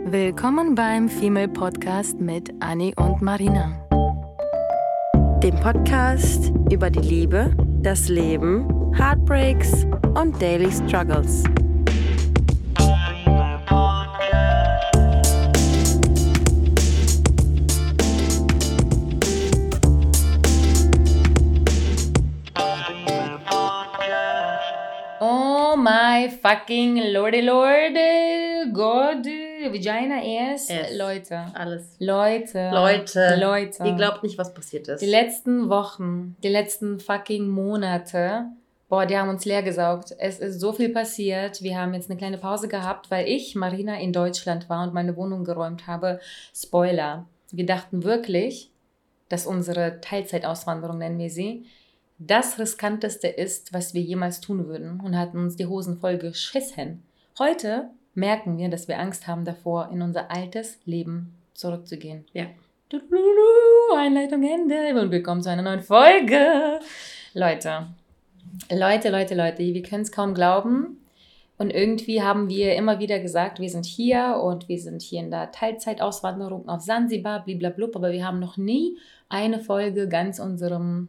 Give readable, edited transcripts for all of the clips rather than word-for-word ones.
Willkommen beim Female Podcast mit Anni und Marina. Dem Podcast über die Liebe, das Leben, Heartbreaks und Daily Struggles. Oh my fucking lordy God, Vagina ass. Leute. Alles. Leute. Ihr glaubt nicht, was passiert ist. Die letzten Wochen, die letzten fucking Monate, die haben uns leer gesaugt. Es ist so viel passiert. Wir haben jetzt eine kleine Pause gehabt, weil ich, Marina, in Deutschland war und meine Wohnung geräumt habe. Spoiler. Wir dachten wirklich, dass unsere Teilzeitauswanderung, nennen wir sie, das Riskanteste ist, was wir jemals tun würden, und hatten uns die Hosen voll geschissen. Heute merken wir, dass wir Angst haben davor, in unser altes Leben zurückzugehen. Ja. Einleitung Ende und willkommen zu einer neuen Folge. Leute, wir können es kaum glauben. Und irgendwie haben wir immer wieder gesagt, wir sind hier und wir sind hier in der Teilzeitauswanderung auf Sansibar, bliblablub, aber wir haben noch nie eine Folge ganz unserem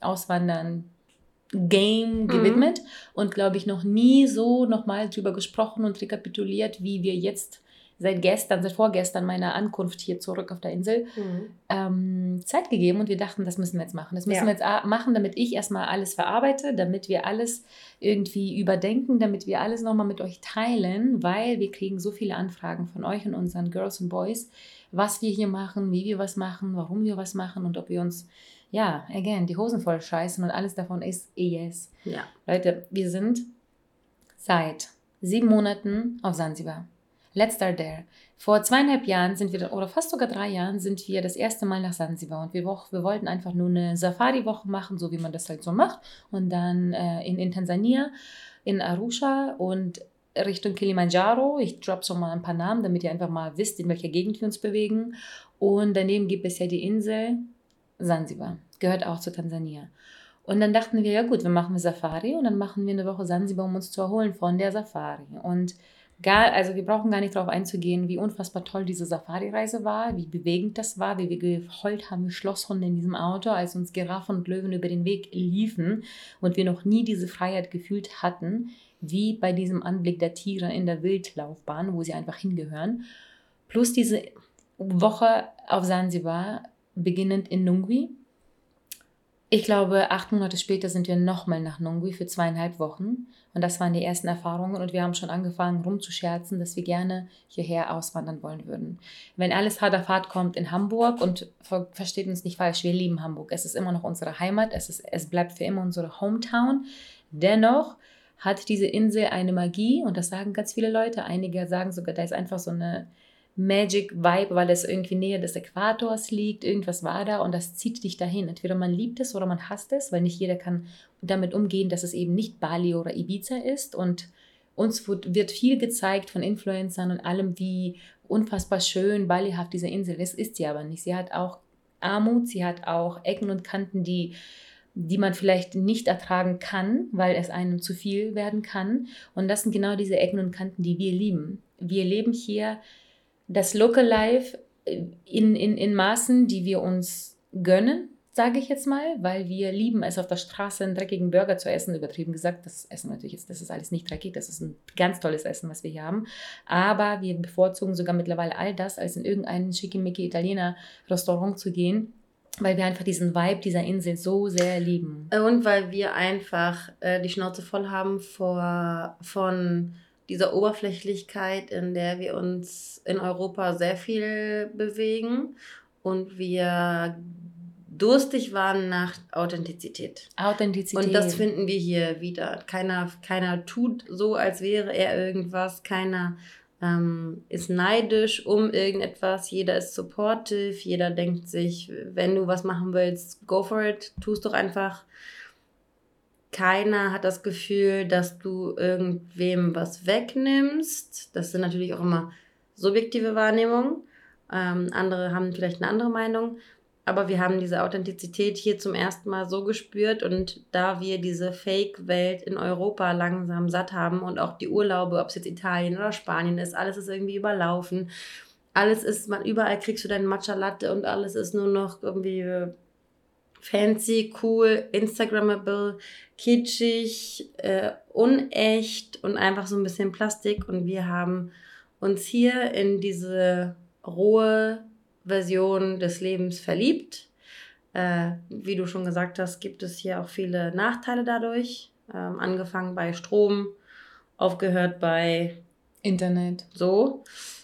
Auswandern-Game gewidmet und, glaube ich, noch nie so nochmal drüber gesprochen und rekapituliert, wie wir jetzt seit vorgestern meiner Ankunft hier zurück auf der Insel Zeit gegeben, und wir dachten, das müssen wir jetzt machen. Das müssen wir jetzt machen, damit ich erstmal alles verarbeite, damit wir alles irgendwie überdenken, damit wir alles nochmal mit euch teilen, weil wir kriegen so viele Anfragen von euch und unseren Girls und Boys, was wir hier machen, wie wir was machen, warum wir was machen und ob wir uns die Hosen voll scheißen, und alles davon ist yes. Ja. Leute, wir sind seit 7 Monaten auf Sansibar. Let's start there. Vor 2,5 Jahren sind wir, oder fast sogar 3 Jahren, sind wir das erste Mal nach Sansibar, und wir wollten einfach nur eine Safari-Woche machen, so wie man das halt so macht, und dann in Tansania, in Arusha und Richtung Kilimanjaro. Ich droppe schon mal ein paar Namen, damit ihr einfach mal wisst, in welcher Gegend wir uns bewegen. Und daneben gibt es ja die Insel Sansibar, gehört auch zu Tansania. Und dann dachten wir, ja gut, wir machen Safari und dann machen wir eine Woche Sansibar, um uns zu erholen von der Safari. Und wir brauchen gar nicht darauf einzugehen, wie unfassbar toll diese Safari-Reise war, wie bewegend das war, wie wir geheult haben wie Schlosshunde in diesem Auto, als uns Giraffen und Löwen über den Weg liefen und wir noch nie diese Freiheit gefühlt hatten, wie bei diesem Anblick der Tiere in der Wildlaufbahn, wo sie einfach hingehören. Plus diese Woche auf Sansibar, beginnend in Nungwi. Ich glaube, 8 Monate später sind wir nochmal nach Nungwi für 2,5 Wochen. Und das waren die ersten Erfahrungen. Und wir haben schon angefangen rumzuscherzen, dass wir gerne hierher auswandern wollen würden. Wenn alles hart auf hart kommt in Hamburg, und versteht uns nicht falsch, wir lieben Hamburg. Es ist immer noch unsere Heimat. Es bleibt für immer unsere Hometown. Dennoch hat diese Insel eine Magie. Und das sagen ganz viele Leute. Einige sagen sogar, da ist einfach so eine Magic Vibe, weil es irgendwie näher des Äquators liegt, irgendwas war da und das zieht dich dahin. Entweder man liebt es oder man hasst es, weil nicht jeder kann damit umgehen, dass es eben nicht Bali oder Ibiza ist, und uns wird viel gezeigt von Influencern und allem, wie unfassbar schön, ballyhaft diese Insel ist sie aber nicht. Sie hat auch Armut, sie hat auch Ecken und Kanten, die man vielleicht nicht ertragen kann, weil es einem zu viel werden kann, und das sind genau diese Ecken und Kanten, die wir lieben. Wir leben hier das Local Life in Maßen, die wir uns gönnen, sage ich jetzt mal, weil wir lieben es, auf der Straße einen dreckigen Burger zu essen, übertrieben gesagt. Das Essen natürlich das ist alles nicht dreckig, das ist ein ganz tolles Essen, was wir hier haben. Aber wir bevorzugen sogar mittlerweile all das, als in irgendein schickimicki Italiener Restaurant zu gehen, weil wir einfach diesen Vibe dieser Insel so sehr lieben. Und weil wir einfach die Schnauze voll haben von dieser Oberflächlichkeit, in der wir uns in Europa sehr viel bewegen und wir durstig waren nach Authentizität. Und das finden wir hier wieder. Keiner tut so, als wäre er irgendwas. Keiner ist neidisch um irgendetwas. Jeder ist supportive. Jeder denkt sich, wenn du was machen willst, go for it. Tu es doch einfach. Keiner hat das Gefühl, dass du irgendwem was wegnimmst. Das sind natürlich auch immer subjektive Wahrnehmungen. Andere haben vielleicht eine andere Meinung. Aber wir haben diese Authentizität hier zum ersten Mal so gespürt und da wir diese Fake-Welt in Europa langsam satt haben und auch die Urlaube, ob es jetzt Italien oder Spanien ist, alles ist irgendwie überlaufen. Alles ist, überall kriegst du deinen Matcha Latte und alles ist nur noch irgendwie fancy, cool, Instagrammable, kitschig, unecht und einfach so ein bisschen Plastik. Und wir haben uns hier in diese rohe Version des Lebens verliebt. Wie du schon gesagt hast, gibt es hier auch viele Nachteile dadurch. Angefangen bei Strom, aufgehört bei Internet. So.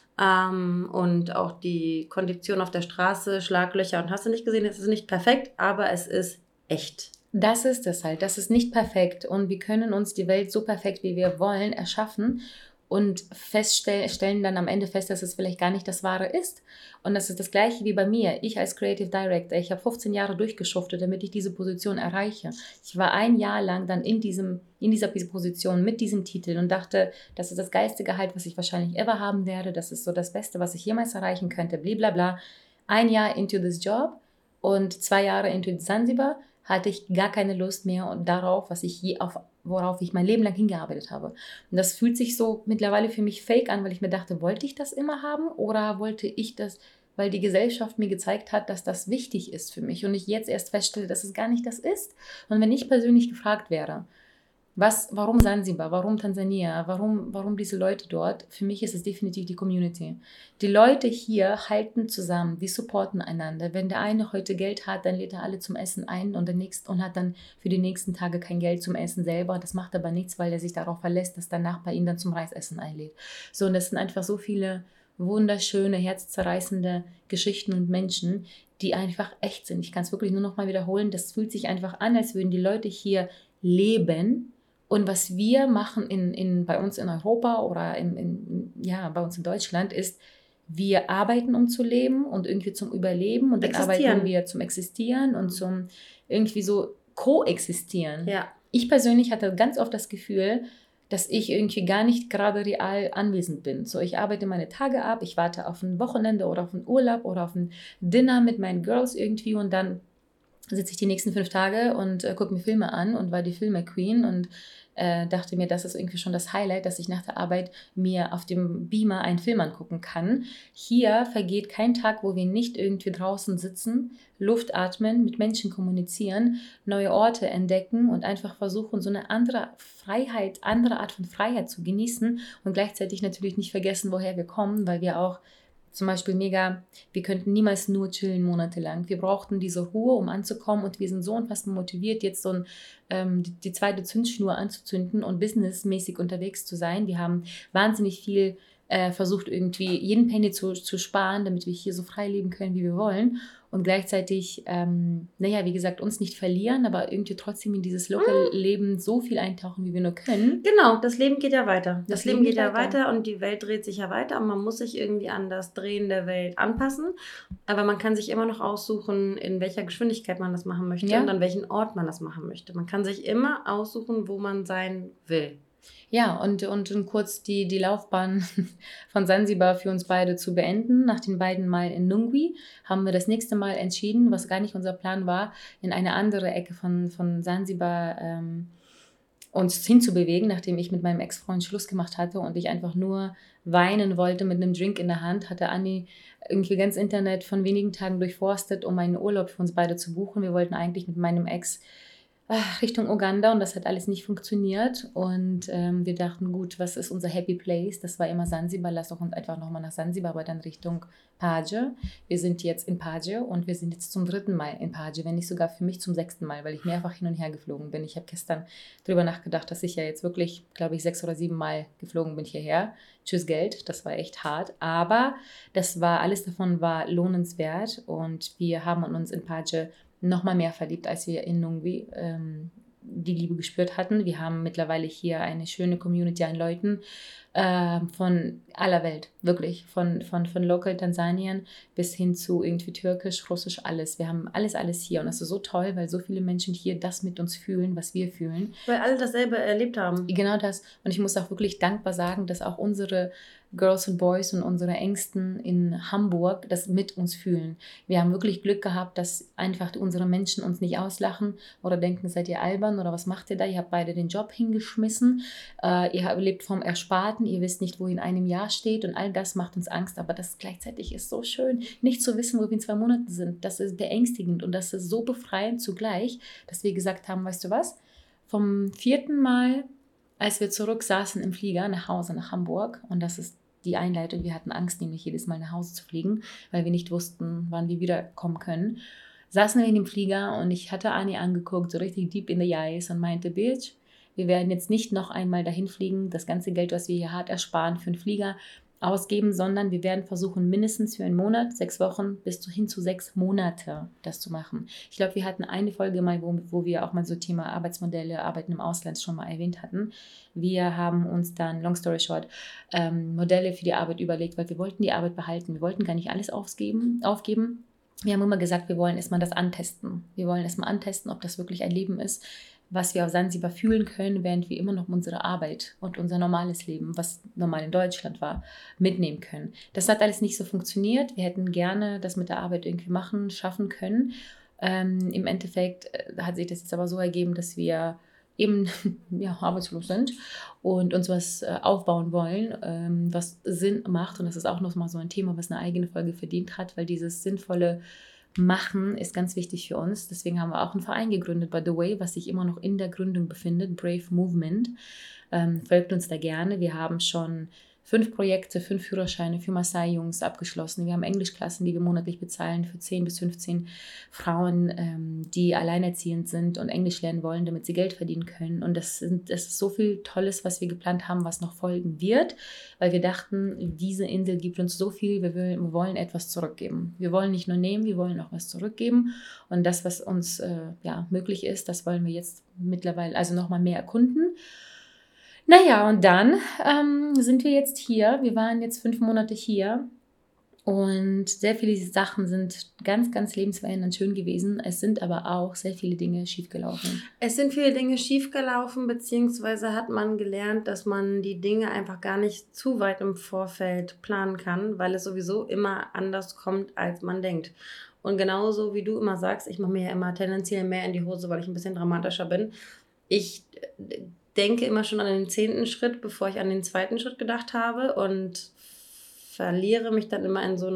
Und auch die Kondition auf der Straße, Schlaglöcher und hast du nicht gesehen, es ist nicht perfekt, aber es ist echt. Das ist es halt. Das ist nicht perfekt. Und wir können uns die Welt so perfekt, wie wir wollen, erschaffen und stellen dann am Ende fest, dass es vielleicht gar nicht das Wahre ist. Und das ist das Gleiche wie bei mir. Ich als Creative Director, ich habe 15 Jahre durchgeschuftet, damit ich diese Position erreiche. Ich war 1 Jahr lang dann in dieser Position mit diesem Titel und dachte, das ist das geilste Gehalt, was ich wahrscheinlich ever haben werde. Das ist so das Beste, was ich jemals erreichen könnte. Blablabla. 1 Jahr into this job und 2 Jahre into Zanzibar hatte ich gar keine Lust mehr darauf, worauf ich mein Leben lang hingearbeitet habe. Und das fühlt sich so mittlerweile für mich fake an, weil ich mir dachte, wollte ich das immer haben oder wollte ich das, weil die Gesellschaft mir gezeigt hat, dass das wichtig ist für mich und ich jetzt erst feststelle, dass es gar nicht das ist. Und wenn ich persönlich gefragt wäre, warum Sansibar, warum Tansania, warum diese Leute dort? Für mich ist es definitiv die Community. Die Leute hier halten zusammen, die supporten einander. Wenn der eine heute Geld hat, dann lädt er alle zum Essen ein und hat dann für die nächsten Tage kein Geld zum Essen selber. Das macht aber nichts, weil er sich darauf verlässt, dass der Nachbar ihn dann zum Reisessen einlädt. So, und das sind einfach so viele wunderschöne, herzzerreißende Geschichten und Menschen, die einfach echt sind. Ich kann es wirklich nur noch mal wiederholen. Das fühlt sich einfach an, als würden die Leute hier leben. Und was wir machen bei uns in Europa oder bei uns in Deutschland ist, wir arbeiten, um zu leben und irgendwie zum Überleben und dann arbeiten wir zum Existieren und zum irgendwie so koexistieren. Ja. Ich persönlich hatte ganz oft das Gefühl, dass ich irgendwie gar nicht gerade real anwesend bin. So, ich arbeite meine Tage ab, ich warte auf ein Wochenende oder auf einen Urlaub oder auf ein Dinner mit meinen Girls irgendwie und dann sitze ich die nächsten 5 Tage und gucke mir Filme an und war die Filme-Queen und dachte mir, das ist irgendwie schon das Highlight, dass ich nach der Arbeit mir auf dem Beamer einen Film angucken kann. Hier vergeht kein Tag, wo wir nicht irgendwie draußen sitzen, Luft atmen, mit Menschen kommunizieren, neue Orte entdecken und einfach versuchen, so eine andere Art von Freiheit zu genießen und gleichzeitig natürlich nicht vergessen, woher wir kommen, weil wir auch zum Beispiel wir könnten niemals nur chillen monatelang. Wir brauchten diese Ruhe, um anzukommen und wir sind so unfassbar motiviert, jetzt die zweite Zündschnur anzuzünden und businessmäßig unterwegs zu sein. Wir haben wahnsinnig viel versucht, irgendwie jeden Penny zu sparen, damit wir hier so frei leben können, wie wir wollen. Und gleichzeitig, wie gesagt, uns nicht verlieren, aber irgendwie trotzdem in dieses Local-Leben so viel eintauchen, wie wir nur können. Genau, das Leben geht ja weiter. Das Leben geht ja weiter und die Welt dreht sich ja weiter und man muss sich irgendwie an das Drehen der Welt anpassen. Aber man kann sich immer noch aussuchen, in welcher Geschwindigkeit man das machen möchte und an welchem Ort man das machen möchte. Man kann sich immer aussuchen, wo man sein will. Ja, und kurz die Laufbahn von Sansibar für uns beide zu beenden. Nach den beiden Mal in Nungwi haben wir das nächste Mal entschieden, was gar nicht unser Plan war, in eine andere Ecke von Sansibar uns hinzubewegen, nachdem ich mit meinem Ex-Freund Schluss gemacht hatte und ich einfach nur weinen wollte mit einem Drink in der Hand, hatte Anni irgendwie ganz Internet von wenigen Tagen durchforstet, um einen Urlaub für uns beide zu buchen. Wir wollten eigentlich mit meinem Ex Richtung Uganda und das hat alles nicht funktioniert und wir dachten, gut, was ist unser Happy Place? Das war immer Sansibar, lass doch uns einfach nochmal nach Sansibar, aber dann Richtung Paje. Wir sind jetzt in Paje und wir sind jetzt zum 3. Mal in Paje, wenn nicht sogar für mich zum 6. Mal, weil ich mehrfach hin und her geflogen bin. Ich habe gestern darüber nachgedacht, dass ich ja jetzt wirklich, glaube ich, 6 oder 7 Mal geflogen bin hierher. Tschüss Geld, das war echt hart, aber alles davon war lohnenswert und wir haben uns in Paje nochmal mehr verliebt, als wir in Nungwi die Liebe gespürt hatten. Wir haben mittlerweile hier eine schöne Community an Leuten von aller Welt, wirklich, von Local Tansanien bis hin zu irgendwie Türkisch, Russisch, alles. Wir haben alles hier und das ist so toll, weil so viele Menschen hier das mit uns fühlen, was wir fühlen. Weil alle dasselbe erlebt haben. Genau das. Und ich muss auch wirklich dankbar sagen, dass auch unsere Girls und Boys und unsere Ängsten in Hamburg das mit uns fühlen. Wir haben wirklich Glück gehabt, dass einfach unsere Menschen uns nicht auslachen oder denken, seid ihr albern oder was macht ihr da? Ihr habt beide den Job hingeschmissen, ihr lebt vom Ersparten, ihr wisst nicht, wo ihr in einem Jahr steht und all das macht uns Angst, aber das gleichzeitig ist so schön, nicht zu wissen, wo wir in 2 Monaten sind. Das ist beängstigend und das ist so befreiend zugleich, dass wir gesagt haben, weißt du was, vom 4. Mal, als wir zurück saßen im Flieger nach Hause, nach Hamburg, und das ist die Einleitung, wir hatten Angst, nämlich jedes Mal nach Hause zu fliegen, weil wir nicht wussten, wann wir wiederkommen können, saßen wir in dem Flieger und ich hatte Ani angeguckt, so richtig deep in the eyes und meinte, Bitch, wir werden jetzt nicht noch einmal dahin fliegen, das ganze Geld, was wir hier hart ersparen, für einen Flieger ausgeben, sondern wir werden versuchen, mindestens für einen Monat, 6 Wochen, bis hin zu 6 Monate das zu machen. Ich glaube, wir hatten eine Folge mal, wo wir auch mal so Thema Arbeitsmodelle, Arbeiten im Ausland schon mal erwähnt hatten. Wir haben uns dann, long story short, Modelle für die Arbeit überlegt, weil wir wollten die Arbeit behalten. Wir wollten gar nicht alles aufgeben. Wir haben immer gesagt, wir wollen erstmal das antesten. Wir wollen erstmal antesten, ob das wirklich ein Leben ist, was wir auf Sansibar fühlen können, während wir immer noch unsere Arbeit und unser normales Leben, was normal in Deutschland war, mitnehmen können. Das hat alles nicht so funktioniert. Wir hätten gerne das mit der Arbeit irgendwie schaffen können. Im Endeffekt hat sich das jetzt aber so ergeben, dass wir eben arbeitslos sind und uns was aufbauen wollen, was Sinn macht. Und das ist auch noch mal so ein Thema, was eine eigene Folge verdient hat, weil dieses sinnvolle Machen ist ganz wichtig für uns. Deswegen haben wir auch einen Verein gegründet, by the way, was sich immer noch in der Gründung befindet, Brave Movement. Folgt uns da gerne. Wir haben schon 5 Projekte, 5 Führerscheine für Maasai-Jungs abgeschlossen. Wir haben Englischklassen, die wir monatlich bezahlen für 10 bis 15 Frauen, die alleinerziehend sind und Englisch lernen wollen, damit sie Geld verdienen können. Und das ist so viel Tolles, was wir geplant haben, was noch folgen wird, weil wir dachten, diese Insel gibt uns so viel, wir wollen etwas zurückgeben. Wir wollen nicht nur nehmen, wir wollen auch was zurückgeben. Und das, was uns möglich ist, das wollen wir jetzt mittlerweile, also nochmal mehr erkunden. Naja, und dann sind wir jetzt hier. Wir waren jetzt 5 Monate hier und sehr viele Sachen sind ganz, ganz lebensverändernd schön gewesen. Es sind aber auch sehr viele Dinge schiefgelaufen. Es sind viele Dinge schiefgelaufen, beziehungsweise hat man gelernt, dass man die Dinge einfach gar nicht zu weit im Vorfeld planen kann, weil es sowieso immer anders kommt, als man denkt. Und genauso wie du immer sagst, ich mache mir ja immer tendenziell mehr in die Hose, weil ich ein bisschen dramatischer bin. Ich denke immer schon an den 10. Schritt, bevor ich an den 2. Schritt gedacht habe und verliere mich dann immer in so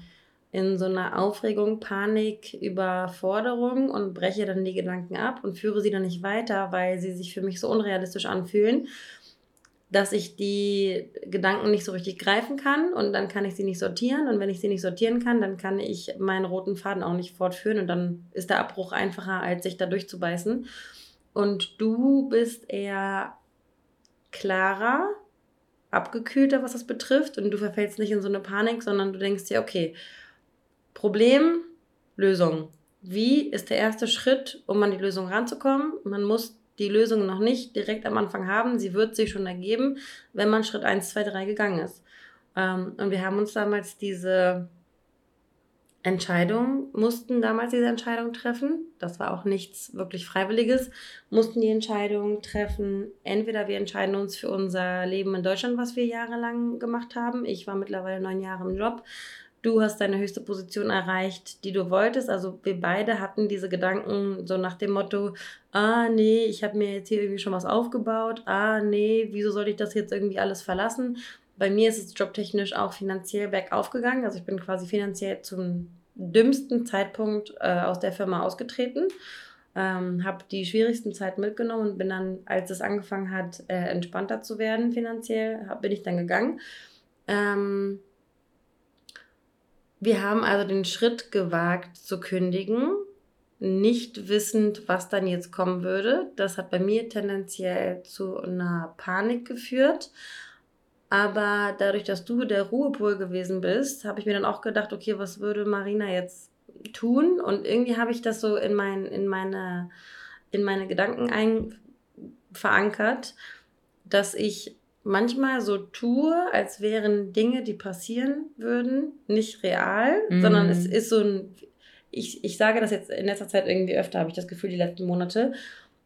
einer Aufregung, Panik, Überforderung und breche dann die Gedanken ab und führe sie dann nicht weiter, weil sie sich für mich so unrealistisch anfühlen, dass ich die Gedanken nicht so richtig greifen kann und dann kann ich sie nicht sortieren und wenn ich sie nicht sortieren kann, dann kann ich meinen roten Faden auch nicht fortführen und dann ist der Abbruch einfacher, als sich da durchzubeißen. Und du bist eher klarer, abgekühlter, was das betrifft. Und du verfällst nicht in so eine Panik, sondern du denkst dir, okay, Problem, Lösung. Wie ist der erste Schritt, um an die Lösung ranzukommen? Man muss die Lösung noch nicht direkt am Anfang haben. Sie wird sich schon ergeben, wenn man Schritt 1, 2, 3 gegangen ist. Und wir haben uns damals mussten damals diese Entscheidung treffen. Das war auch nichts wirklich Freiwilliges. Mussten die Entscheidung treffen. Entweder wir entscheiden uns für unser Leben in Deutschland, was wir jahrelang gemacht haben. Ich war mittlerweile 9 Jahre im Job. Du hast deine höchste Position erreicht, die du wolltest. Also wir beide hatten diese Gedanken so nach dem Motto, nee, ich habe mir jetzt hier irgendwie schon was aufgebaut. Nee, wieso soll ich das jetzt irgendwie alles verlassen? Bei mir ist es jobtechnisch auch finanziell bergauf gegangen. Also ich bin quasi finanziell zum dümmsten Zeitpunkt aus der Firma ausgetreten. Habe die schwierigsten Zeiten mitgenommen und bin dann, als es angefangen hat, entspannter zu werden finanziell, bin ich dann gegangen. Wir haben also den Schritt gewagt zu kündigen, nicht wissend, was dann jetzt kommen würde. Das hat bei mir tendenziell zu einer Panik geführt. Aber dadurch, dass du der Ruhepol gewesen bist, habe ich mir dann auch gedacht, okay, was würde Marina jetzt tun? Und irgendwie habe ich das so in meine Gedanken verankert, dass ich manchmal so tue, als wären Dinge, die passieren würden, nicht real, sondern es ist so ein, ich sage das jetzt in letzter Zeit irgendwie öfter, habe ich das Gefühl, die letzten Monate,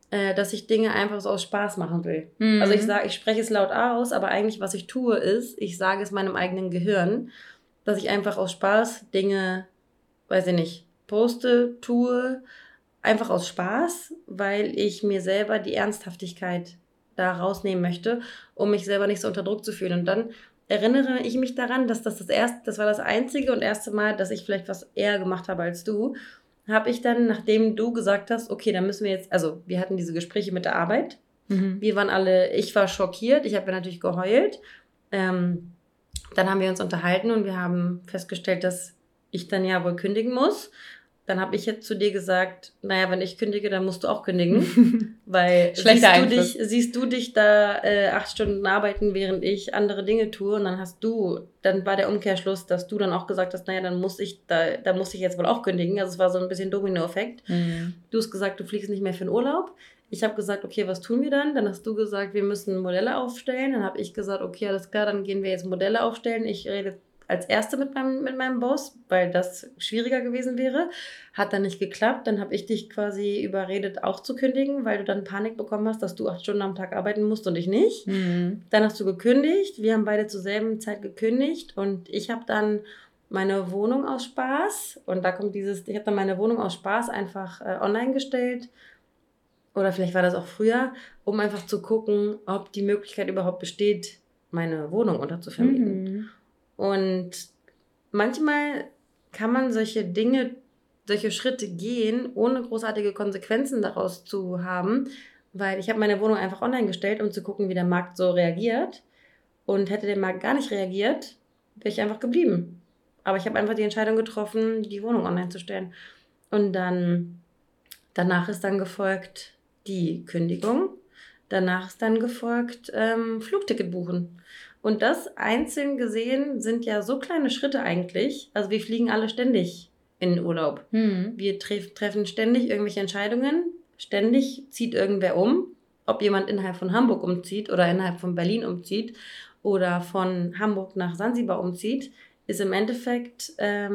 dass ich Dinge einfach so aus Spaß machen will. Mhm. Also ich spreche es laut aus, aber eigentlich, was ich tue, ist, ich sage es meinem eigenen Gehirn, dass ich einfach aus Spaß Dinge, weiß ich nicht, poste, tue, einfach aus Spaß, weil ich mir selber die Ernsthaftigkeit da rausnehmen möchte, um mich selber nicht so unter Druck zu fühlen. Und dann erinnere ich mich daran, dass das war das einzige und erste Mal, dass ich vielleicht was eher gemacht habe als du, habe ich dann, nachdem du gesagt hast, okay, dann müssen wir jetzt, also wir hatten diese Gespräche mit der Arbeit, wir waren alle, ich war schockiert, ich habe ja natürlich geheult, dann haben wir uns unterhalten und wir haben festgestellt, dass ich dann ja wohl kündigen muss. Dann habe ich jetzt zu dir gesagt, naja, wenn ich kündige, dann musst du auch kündigen, weil siehst du dich da 8 Stunden arbeiten, während ich andere Dinge tue und dann war der Umkehrschluss, dass du dann auch gesagt hast, naja, dann muss ich jetzt wohl auch kündigen. Also es war so ein bisschen Dominoeffekt. Du hast gesagt, du fliegst nicht mehr für den Urlaub. Ich habe gesagt, okay, was tun wir dann? Dann hast du gesagt, wir müssen Modelle aufstellen. Dann habe ich gesagt, okay, alles klar, dann gehen wir jetzt Modelle aufstellen. Ich rede als Erste mit meinem Boss, weil das schwieriger gewesen wäre. Hat dann nicht geklappt. Dann habe ich dich quasi überredet, auch zu kündigen, weil du dann Panik bekommen hast, dass du 8 Stunden am Tag arbeiten musst und ich nicht. Dann hast du gekündigt. Wir haben beide zur selben Zeit gekündigt und ich habe dann meine Wohnung aus Spaß, und da kommt ich habe dann meine Wohnung aus Spaß einfach online gestellt. Oder vielleicht war das auch früher, um einfach zu gucken, ob die Möglichkeit überhaupt besteht, meine Wohnung unterzuvermieten. Und manchmal kann man solche Schritte gehen, ohne großartige Konsequenzen daraus zu haben, weil ich habe meine Wohnung einfach online gestellt, um zu gucken, wie der Markt so reagiert. Und hätte der Markt gar nicht reagiert, wäre ich einfach geblieben. Aber ich habe einfach die Entscheidung getroffen, die Wohnung online zu stellen. Und danach ist dann gefolgt die Kündigung. Danach ist dann gefolgt Flugticket buchen. Und das einzeln gesehen sind ja so kleine Schritte eigentlich. Also wir fliegen alle ständig in den Urlaub. Wir treffen ständig irgendwelche Entscheidungen. Ständig zieht irgendwer um. Ob jemand innerhalb von Hamburg umzieht oder innerhalb von Berlin umzieht oder von Hamburg nach Sansibar umzieht, ist im Endeffekt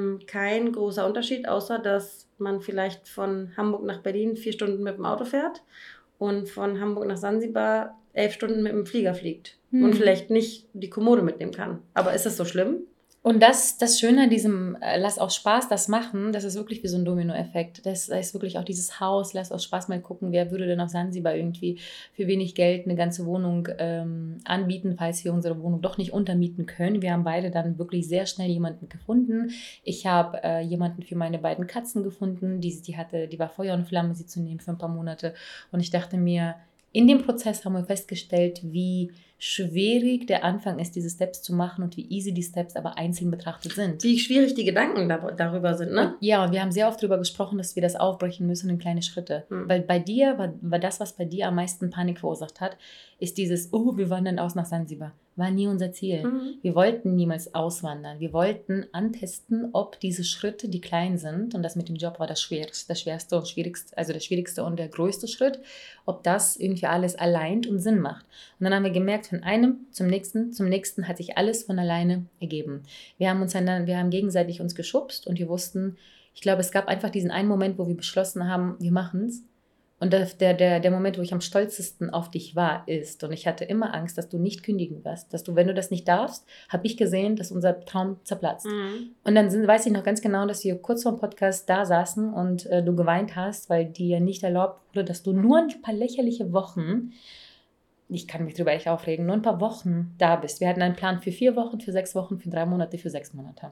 kein großer Unterschied, außer dass man vielleicht von Hamburg nach Berlin 4 Stunden mit dem Auto fährt und von Hamburg nach Sansibar 11 Stunden mit dem Flieger fliegt und vielleicht nicht die Kommode mitnehmen kann. Aber ist das so schlimm? Und das Schöne an diesem lass aus Spaß das machen, das ist wirklich wie so ein Dominoeffekt. Das ist wirklich auch dieses Haus, lass aus Spaß mal gucken, wer würde denn auf Sansibar irgendwie für wenig Geld eine ganze Wohnung anbieten, falls wir unsere Wohnung doch nicht untermieten können. Wir haben beide dann wirklich sehr schnell jemanden gefunden. Ich habe jemanden für meine beiden Katzen gefunden, die war Feuer und Flamme, sie zu nehmen für ein paar Monate. Und ich dachte mir, in dem Prozess haben wir festgestellt, wie schwierig der Anfang ist, diese Steps zu machen und wie easy die Steps aber einzeln betrachtet sind. Wie schwierig die Gedanken darüber sind, ne? Und wir haben sehr oft darüber gesprochen, dass wir das aufbrechen müssen in kleine Schritte. Weil bei dir war das, was bei dir am meisten Panik verursacht hat, ist dieses, wir wandern aus nach Sansibar. War nie unser Ziel. Wir wollten niemals auswandern. Wir wollten antesten, ob diese Schritte, die klein sind, und das mit dem Job war das schwerste und schwierigste, also der schwierigste und der größte Schritt, ob das irgendwie alles allein und Sinn macht. Und dann haben wir gemerkt, von einem zum nächsten hat sich alles von alleine ergeben. Wir haben gegenseitig uns geschubst und wir wussten, ich glaube, es gab einfach diesen einen Moment, wo wir beschlossen haben, wir machen es. Und der Moment, wo ich am stolzesten auf dich war, ist, und ich hatte immer Angst, dass du nicht kündigen wirst, dass du, wenn du das nicht darfst, habe ich gesehen, dass unser Traum zerplatzt. Und dann weiß ich noch ganz genau, dass wir kurz vor dem Podcast da saßen und du geweint hast, weil dir nicht erlaubt wurde, dass du nur ein paar lächerliche Wochen, ich kann mich drüber echt aufregen, nur ein paar Wochen da bist. Wir hatten einen Plan für 4 Wochen, für 6 Wochen, für 3 Monate, für 6 Monate.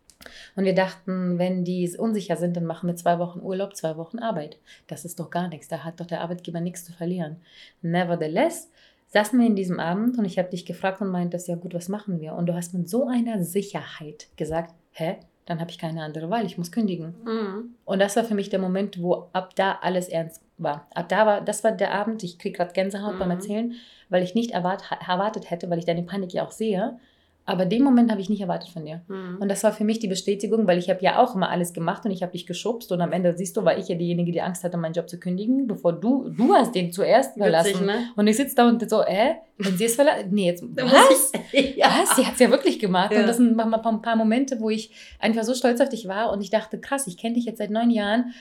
Und wir dachten, wenn die unsicher sind, dann machen wir 2 Wochen Urlaub, 2 Wochen Arbeit. Das ist doch gar nichts. Da hat doch der Arbeitgeber nichts zu verlieren. Nevertheless saßen wir in diesem Abend und ich habe dich gefragt und meintest, ja gut, was machen wir? Und du hast mit so einer Sicherheit gesagt, dann habe ich keine andere Wahl, ich muss kündigen. Und das war für mich der Moment, wo ab da alles ernst war. Das war der Abend, ich kriege gerade Gänsehaut beim Erzählen, weil ich nicht erwartet hätte, weil ich deine Panik ja auch sehe. Aber den Moment habe ich nicht erwartet von dir. Und das war für mich die Bestätigung, weil ich habe ja auch immer alles gemacht und ich habe dich geschubst und am Ende, siehst du, war ich ja diejenige, die Angst hatte, meinen Job zu kündigen, bevor du hast den zuerst verlassen. Witzig, ne? Und ich sitze da und so, wenn sie es verlassen? Nee, jetzt, was? Was? Sie hat es ja wirklich gemacht. Ja. Und das sind ein paar Momente, wo ich einfach so stolz auf dich war und ich dachte, krass, ich kenne dich jetzt seit 9 Jahren.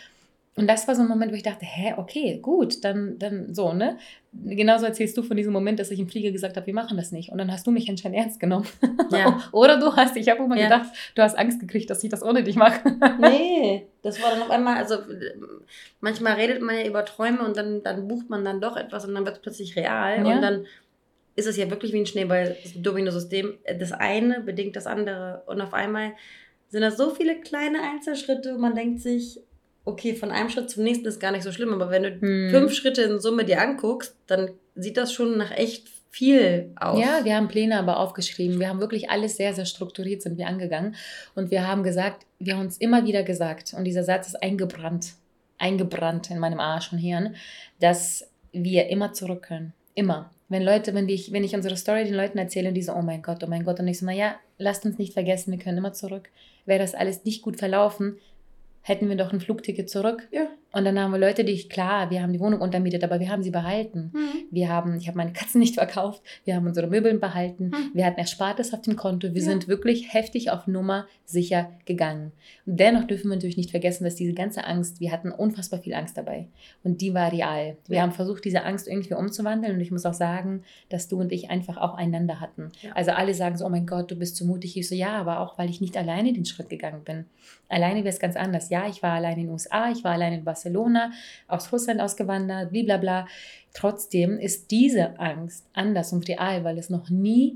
Und das war so ein Moment, wo ich dachte, okay, gut, dann so, ne? Genauso erzählst du von diesem Moment, dass ich im Flieger gesagt habe, wir machen das nicht. Und dann hast du mich anscheinend ernst genommen. Ja. Oder ich habe immer gedacht, du hast Angst gekriegt, dass ich das ohne dich mache. Nee, das war dann auf einmal, also manchmal redet man ja über Träume und dann bucht man dann doch etwas und dann wird es plötzlich real. Ja. Und dann ist es ja wirklich wie ein Schneeball-Domino-System. Das eine bedingt das andere. Und auf einmal sind das so viele kleine Einzelschritte und man denkt sich, okay, von einem Schritt zum nächsten ist gar nicht so schlimm, aber wenn du 5 Schritte in Summe dir anguckst, dann sieht das schon nach echt viel aus. Ja, wir haben Pläne aber aufgeschrieben. Wir haben wirklich alles sehr, sehr strukturiert sind wir angegangen. Und wir haben uns immer wieder gesagt, und dieser Satz ist eingebrannt in meinem Arsch und Hirn, dass wir immer zurück können. Immer. Wenn ich unsere Story den Leuten erzähle und die so, oh mein Gott, und ich so, naja, lasst uns nicht vergessen, wir können immer zurück. Wäre das alles nicht gut verlaufen, hätten wir doch ein Flugticket zurück. Ja. Und dann haben wir Leute, wir haben die Wohnung untermietet, aber wir haben sie behalten. Ich habe meine Katzen nicht verkauft, wir haben unsere Möbeln behalten, wir hatten Erspartes auf dem Konto, wir sind wirklich heftig auf Nummer sicher gegangen. Und dennoch dürfen wir natürlich nicht vergessen, dass diese ganze Angst, wir hatten unfassbar viel Angst dabei. Und die war real. Wir haben versucht, diese Angst irgendwie umzuwandeln und ich muss auch sagen, dass du und ich einfach auch einander hatten. Ja. Also alle sagen so, oh mein Gott, du bist zu mutig. Ich so, ja, aber auch, weil ich nicht alleine den Schritt gegangen bin. Alleine wäre es ganz anders. Ja, ich war alleine in den USA, ich war alleine in Barcelona, aus Russland ausgewandert, blablabla. Trotzdem ist diese Angst anders und real, weil es noch nie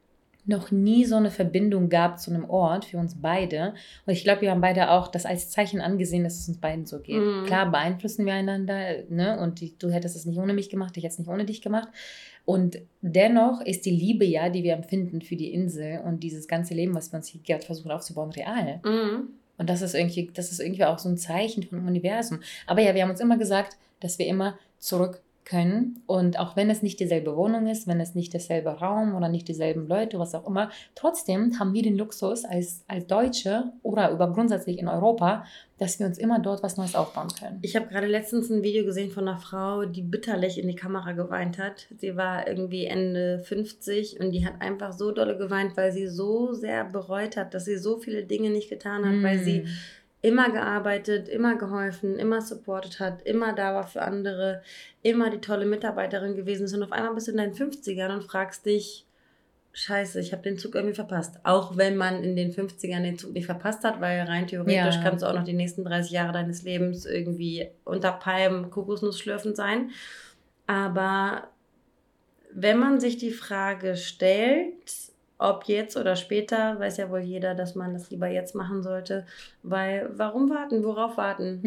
so eine Verbindung gab zu einem Ort für uns beide. Und ich glaube, wir haben beide auch das als Zeichen angesehen, dass es uns beiden so geht. Klar beeinflussen wir einander, ne? Und du hättest es nicht ohne mich gemacht, ich hätte es nicht ohne dich gemacht. Und dennoch ist die Liebe ja, die wir empfinden für die Insel und dieses ganze Leben, was wir uns hier gerade versuchen aufzubauen, real. Und das ist irgendwie auch so ein Zeichen vom Universum. Aber ja, wir haben uns immer gesagt, dass wir immer zurück können. Und auch wenn es nicht dieselbe Wohnung ist, wenn es nicht derselbe Raum oder nicht dieselben Leute, was auch immer, trotzdem haben wir den Luxus als Deutsche oder grundsätzlich in Europa, dass wir uns immer dort was Neues aufbauen können. Ich habe gerade letztens ein Video gesehen von einer Frau, die bitterlich in die Kamera geweint hat. Sie war irgendwie Ende 50 und die hat einfach so dolle geweint, weil sie so sehr bereut hat, dass sie so viele Dinge nicht getan hat, weil sie immer gearbeitet, immer geholfen, immer supportet hat, immer da war für andere, immer die tolle Mitarbeiterin gewesen ist. Und auf einmal bist du in deinen 50ern und fragst dich, Scheiße, ich habe den Zug irgendwie verpasst. Auch wenn man in den 50ern den Zug nicht verpasst hat, weil rein theoretisch kannst du auch noch die nächsten 30 Jahre deines Lebens irgendwie unter Palmen Kokosnuss schlürfend sein. Aber wenn man sich die Frage stellt, ob jetzt oder später, weiß ja wohl jeder, dass man das lieber jetzt machen sollte, weil warum warten, worauf warten?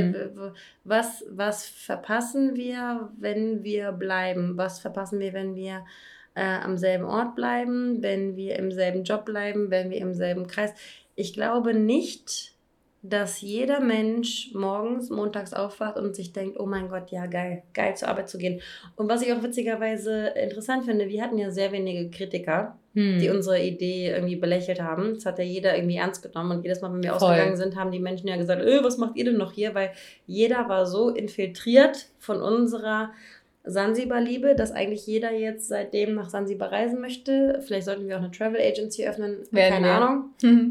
Was verpassen wir, wenn wir bleiben? Was verpassen wir, wenn wir am selben Ort bleiben, wenn wir im selben Job bleiben, wenn wir im selben Kreis? Ich glaube nicht, dass jeder Mensch montags aufwacht und sich denkt, oh mein Gott, ja geil zur Arbeit zu gehen. Und was ich auch witzigerweise interessant finde, wir hatten ja sehr wenige Kritiker, die unsere Idee irgendwie belächelt haben. Das hat ja jeder irgendwie ernst genommen und jedes Mal, wenn wir ausgegangen sind, haben die Menschen ja gesagt, was macht ihr denn noch hier? Weil jeder war so infiltriert von unserer Sansibar-Liebe, dass eigentlich jeder jetzt seitdem nach Sansibar reisen möchte. Vielleicht sollten wir auch eine Travel Agency öffnen, keine Ahnung.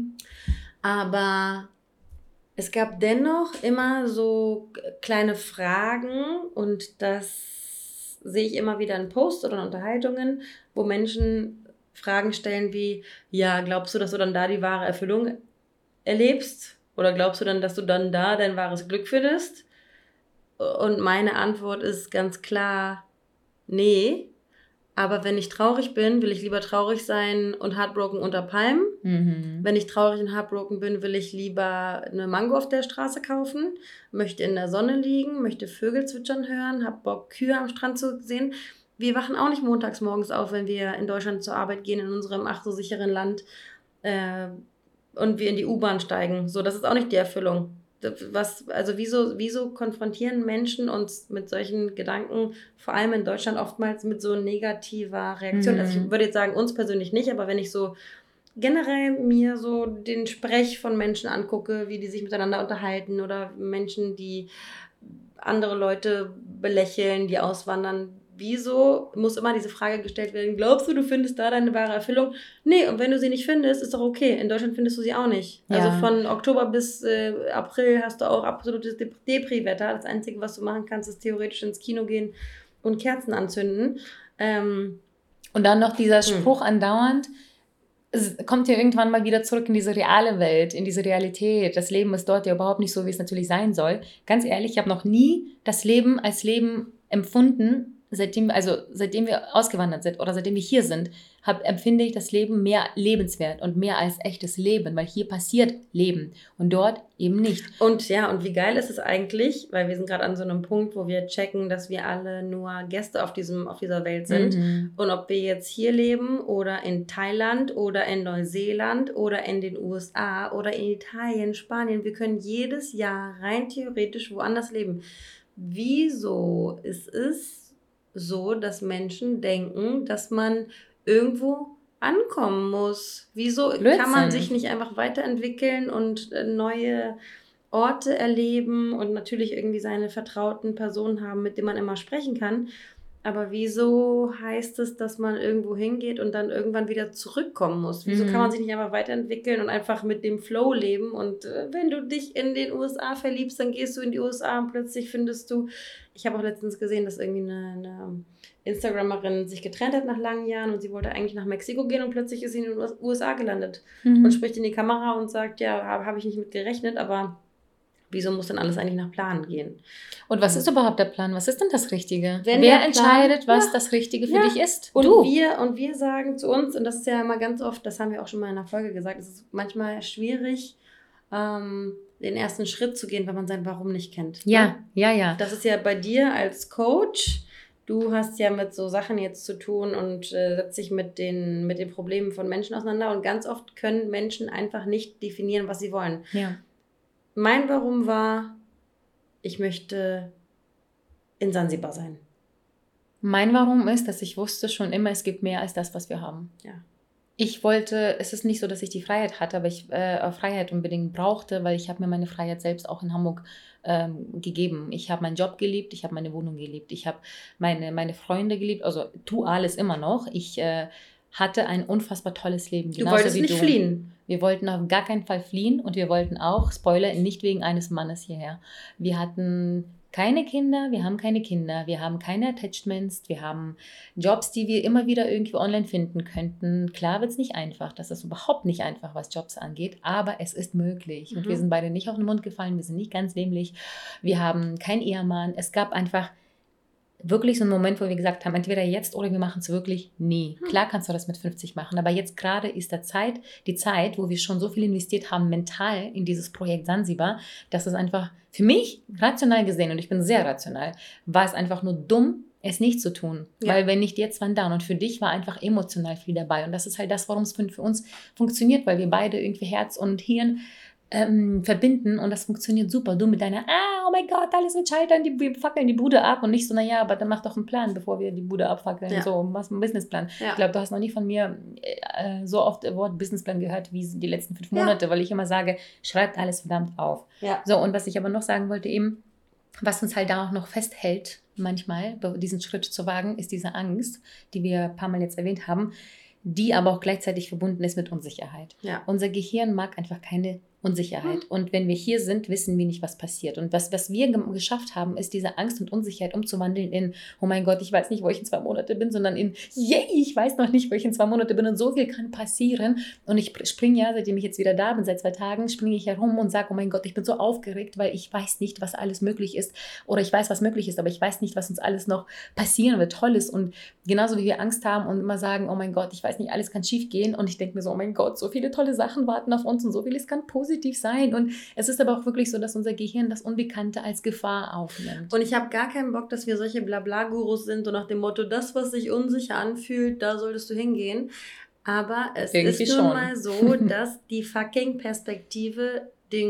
Aber es gab dennoch immer so kleine Fragen und das sehe ich immer wieder in Posts oder in Unterhaltungen, wo Menschen Fragen stellen wie, ja, glaubst du, dass du dann da die wahre Erfüllung erlebst? Oder glaubst du dann, dass du dann da dein wahres Glück findest? Und meine Antwort ist ganz klar, nee. Aber wenn ich traurig bin, will ich lieber traurig sein und heartbroken unter Palmen. Wenn ich traurig und heartbroken bin, will ich lieber eine Mango auf der Straße kaufen, möchte in der Sonne liegen, möchte Vögel zwitschern hören, habe Bock, Kühe am Strand zu sehen. Wir wachen auch nicht montags morgens auf, wenn wir in Deutschland zur Arbeit gehen, in unserem ach so sicheren Land und wir in die U-Bahn steigen. So, das ist auch nicht die Erfüllung. Wieso konfrontieren Menschen uns mit solchen Gedanken, vor allem in Deutschland oftmals mit so negativer Reaktion? Also ich würde jetzt sagen, uns persönlich nicht, aber wenn ich so generell mir so den Sprech von Menschen angucke, wie die sich miteinander unterhalten oder Menschen, die andere Leute belächeln, die auswandern, wieso muss immer diese Frage gestellt werden, glaubst du findest da deine wahre Erfüllung? Nee, und wenn du sie nicht findest, ist doch okay. In Deutschland findest du sie auch nicht. Ja. Also von Oktober bis April hast du auch absolutes Depri-Wetter. Das Einzige, was du machen kannst, ist theoretisch ins Kino gehen und Kerzen anzünden. Und dann noch dieser Spruch andauernd, es kommt ja irgendwann mal wieder zurück in diese reale Welt, in diese Realität. Das Leben ist dort ja überhaupt nicht so, wie es natürlich sein soll. Ganz ehrlich, ich habe noch nie das Leben als Leben empfunden, seitdem wir ausgewandert sind oder seitdem wir hier sind, empfinde ich das Leben mehr lebenswert und mehr als echtes Leben, weil hier passiert Leben und dort eben nicht. Und ja, und wie geil ist es eigentlich, weil wir sind gerade an so einem Punkt, wo wir checken, dass wir alle nur Gäste auf dieser Welt sind. Und ob wir jetzt hier leben oder in Thailand oder in Neuseeland oder in den USA oder in Italien, Spanien, wir können jedes Jahr rein theoretisch woanders leben. Wieso ist es so, dass Menschen denken, dass man irgendwo ankommen muss? Wieso kann man sich nicht einfach weiterentwickeln und neue Orte erleben und natürlich irgendwie seine vertrauten Personen haben, mit denen man immer sprechen kann? Aber wieso heißt es, dass man irgendwo hingeht und dann irgendwann wieder zurückkommen muss? Wieso kann man sich nicht einfach weiterentwickeln und einfach mit dem Flow leben? Und wenn du dich in den USA verliebst, dann gehst du in die USA und plötzlich findest du... Ich habe auch letztens gesehen, dass irgendwie eine Instagramerin sich getrennt hat nach langen Jahren und sie wollte eigentlich nach Mexiko gehen und plötzlich ist sie in den USA gelandet und spricht in die Kamera und sagt, ja, habe ich nicht mit gerechnet, aber... Wieso muss denn alles eigentlich nach Plan gehen? Und was ist überhaupt der Plan? Was ist denn das Richtige? Wer entscheidet, was das Richtige für dich ist? Und wir sagen zu uns, und das ist ja immer ganz oft, das haben wir auch schon mal in einer Folge gesagt, es ist manchmal schwierig, den ersten Schritt zu gehen, wenn man sein Warum nicht kennt. Ja, ja. Das ist ja bei dir als Coach. Du hast ja mit so Sachen jetzt zu tun und setzt dich mit den Problemen von Menschen auseinander. Und ganz oft können Menschen einfach nicht definieren, was sie wollen. Ja. Mein Warum war, ich möchte in Sansibar sein. Mein Warum ist, dass ich wusste schon immer, es gibt mehr als das, was wir haben. Ja. Ich wollte, es ist nicht so, dass ich die Freiheit hatte, aber ich Freiheit unbedingt brauchte, weil ich habe mir meine Freiheit selbst auch in Hamburg gegeben. Ich habe meinen Job geliebt, ich habe meine Wohnung geliebt, ich habe meine Freunde geliebt, also tu alles immer noch. Ich hatte ein unfassbar tolles Leben. Du wolltest nicht fliehen. Wir wollten auf gar keinen Fall fliehen und wir wollten auch, Spoiler, nicht wegen eines Mannes hierher. Wir hatten keine Kinder, wir haben keine Attachments, wir haben Jobs, die wir immer wieder irgendwie online finden könnten. Klar wird es nicht einfach, das ist überhaupt nicht einfach, was Jobs angeht, aber es ist möglich. Und wir sind beide nicht auf den Mund gefallen, wir sind nicht ganz dämlich, wir haben keinen Ehemann, es gab einfach wirklich so einen Moment, wo wir gesagt haben, entweder jetzt oder wir machen es wirklich nie. Klar kannst du das mit 50 machen, aber jetzt gerade ist die Zeit, wo wir schon so viel investiert haben, mental in dieses Projekt Sansibar, dass es einfach für mich rational gesehen, und ich bin sehr rational, war es einfach nur dumm, es nicht zu tun. Ja. Weil wenn nicht jetzt, wann dann? Und für dich war einfach emotional viel dabei. Und das ist halt das, warum es für uns funktioniert, weil wir beide irgendwie Herz und Hirn verbinden und das funktioniert super. Du mit deiner, oh mein Gott, alles wird scheitern, wir fackeln die Bude ab und nicht so, naja, aber dann mach doch einen Plan, bevor wir die Bude abfackeln. Ja. So, mach einen Businessplan. Ja. Ich glaube, du hast noch nie von mir so oft das Wort Businessplan gehört wie die letzten 5 Monate, weil ich immer sage, schreibt alles verdammt auf. Ja. So, und was ich aber noch sagen wollte eben, was uns halt da auch noch festhält, manchmal, diesen Schritt zu wagen, ist diese Angst, die wir ein paar Mal jetzt erwähnt haben, die aber auch gleichzeitig verbunden ist mit Unsicherheit. Ja. Unser Gehirn mag einfach keine Unsicherheit. Und wenn wir hier sind, wissen wir nicht, was passiert. Und was wir geschafft haben, ist diese Angst und Unsicherheit umzuwandeln in, oh mein Gott, ich weiß nicht, wo ich in 2 Monaten bin, sondern in, yay, ich weiß noch nicht, wo ich in 2 Monaten bin und so viel kann passieren. Und ich springe ja, seitdem ich jetzt wieder da bin, seit 2 Tagen, springe ich herum und sage, oh mein Gott, ich bin so aufgeregt, weil ich weiß nicht, was alles möglich ist. Oder ich weiß, was möglich ist, aber ich weiß nicht, was uns alles noch passieren wird, Tolles. Und genauso wie wir Angst haben und immer sagen, oh mein Gott, ich weiß nicht, alles kann schief gehen. Und ich denke mir so, oh mein Gott, so viele tolle Sachen warten auf uns und so vieles kann positiv sein. Und es ist aber auch wirklich so, dass unser Gehirn das Unbekannte als Gefahr aufnimmt. Und ich habe gar keinen Bock, dass wir solche Blabla-Gurus sind und nach dem Motto, das, was sich unsicher anfühlt, da solltest du hingehen. Aber es irgendwie ist nun mal so, dass die fucking Perspektive den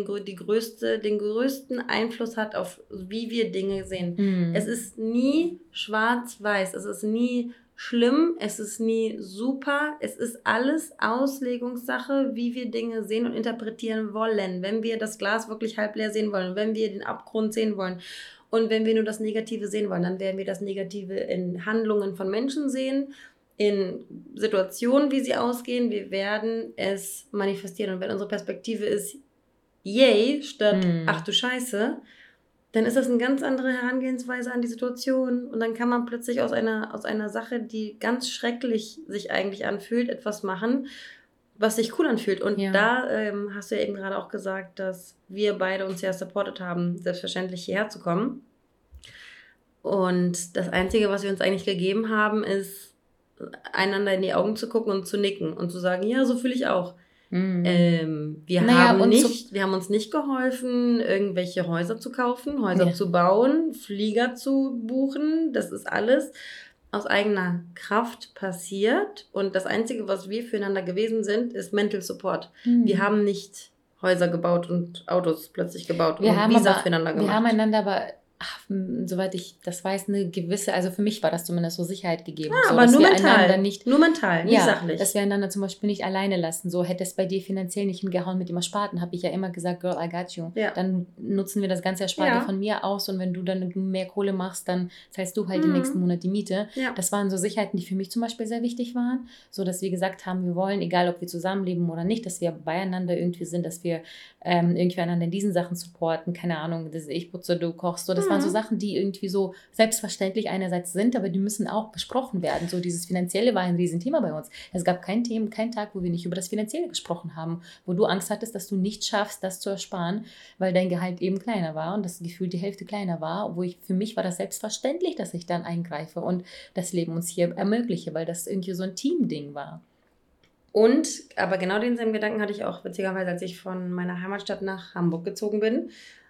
größten Einfluss hat auf, wie wir Dinge sehen. Es ist nie schwarz-weiß, es ist nie schlimm, es ist nie super, es ist alles Auslegungssache, wie wir Dinge sehen und interpretieren wollen, wenn wir das Glas wirklich halb leer sehen wollen, wenn wir den Abgrund sehen wollen. Und wenn wir nur das Negative sehen wollen, dann werden wir das Negative in Handlungen von Menschen sehen, in Situationen, wie sie ausgehen. Wir werden es manifestieren. Und wenn unsere Perspektive ist, yay, statt ach du Scheiße, dann ist das eine ganz andere Herangehensweise an die Situation. Und dann kann man plötzlich aus einer Sache, die ganz schrecklich sich eigentlich anfühlt, etwas machen, was sich cool anfühlt. Und da hast du ja eben gerade auch gesagt, dass wir beide uns ja supportet haben, selbstverständlich hierher zu kommen. Und das Einzige, was wir uns eigentlich gegeben haben, ist, einander in die Augen zu gucken und zu nicken und zu sagen, ja, so fühle ich auch. Wir haben uns nicht geholfen, irgendwelche Häuser zu kaufen, Häuser zu bauen, Flieger zu buchen. Das ist alles aus eigener Kraft passiert. Und das Einzige, was wir füreinander gewesen sind, ist Mental Support. Wir haben nicht Häuser gebaut und Autos plötzlich gebaut und Visa füreinander gemacht. Wir haben einander aber, soweit ich das weiß, eine gewisse, also für mich war das zumindest so Sicherheit gegeben. Ja, so, aber nur mental, nicht sachlich. Dass wir einander zum Beispiel nicht alleine lassen. So, hätte es bei dir finanziell nicht hingehauen mit dem Ersparten, habe ich ja immer gesagt, Girl, I got you. Ja. Dann nutzen wir das ganze Ersparte von mir aus und wenn du dann mehr Kohle machst, dann zahlst du halt den nächsten Monat die Miete. Ja. Das waren so Sicherheiten, die für mich zum Beispiel sehr wichtig waren, so dass wir gesagt haben, wir wollen, egal ob wir zusammenleben oder nicht, dass wir beieinander irgendwie sind, dass wir irgendwie einander in diesen Sachen supporten, keine Ahnung, dass ich putze, du kochst, so, das waren so Sachen, die irgendwie so selbstverständlich einerseits sind, aber die müssen auch besprochen werden. So dieses Finanzielle war ein Riesenthema bei uns. Es gab keinen Tag, wo wir nicht über das Finanzielle gesprochen haben, wo du Angst hattest, dass du nicht schaffst, das zu ersparen, weil dein Gehalt eben kleiner war und das Gefühl die Hälfte kleiner war, für mich war das selbstverständlich, dass ich dann eingreife und das Leben uns hier ermögliche, weil das irgendwie so ein Teamding war. Und, aber genau denselben Gedanken hatte ich auch witzigerweise, als ich von meiner Heimatstadt nach Hamburg gezogen bin.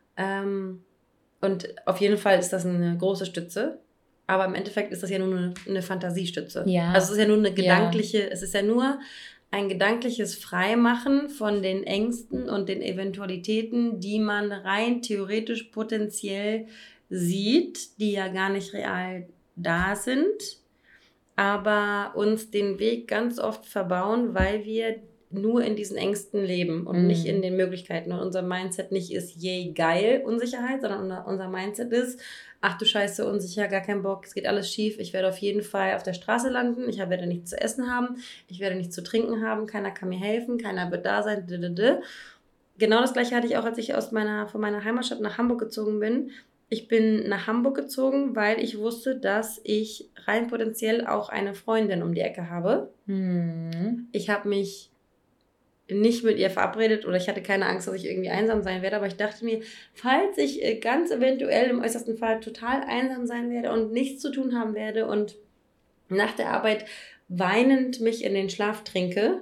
Und auf jeden Fall ist das eine große Stütze. Aber im Endeffekt ist das ja nur eine Fantasiestütze. Ja. Also es ist ja nur es ist ja nur ein gedankliches Freimachen von den Ängsten und den Eventualitäten, die man rein theoretisch potenziell sieht, die ja gar nicht real da sind, aber uns den Weg ganz oft verbauen, weil wir nur in diesen Ängsten leben und nicht in den Möglichkeiten. Und unser Mindset nicht ist, yay, geil, Unsicherheit, sondern unser Mindset ist, ach du Scheiße, unsicher, gar kein Bock, es geht alles schief, ich werde auf jeden Fall auf der Straße landen, ich werde nichts zu essen haben, ich werde nichts zu trinken haben, keiner kann mir helfen, keiner wird da sein, Genau das Gleiche hatte ich auch, als ich von meiner Heimatstadt nach Hamburg gezogen bin. Ich bin nach Hamburg gezogen, weil ich wusste, dass ich rein potenziell auch eine Freundin um die Ecke habe. Ich habe mich nicht mit ihr verabredet oder ich hatte keine Angst, dass ich irgendwie einsam sein werde, aber ich dachte mir, falls ich ganz eventuell im äußersten Fall total einsam sein werde und nichts zu tun haben werde und nach der Arbeit weinend mich in den Schlaf trinke,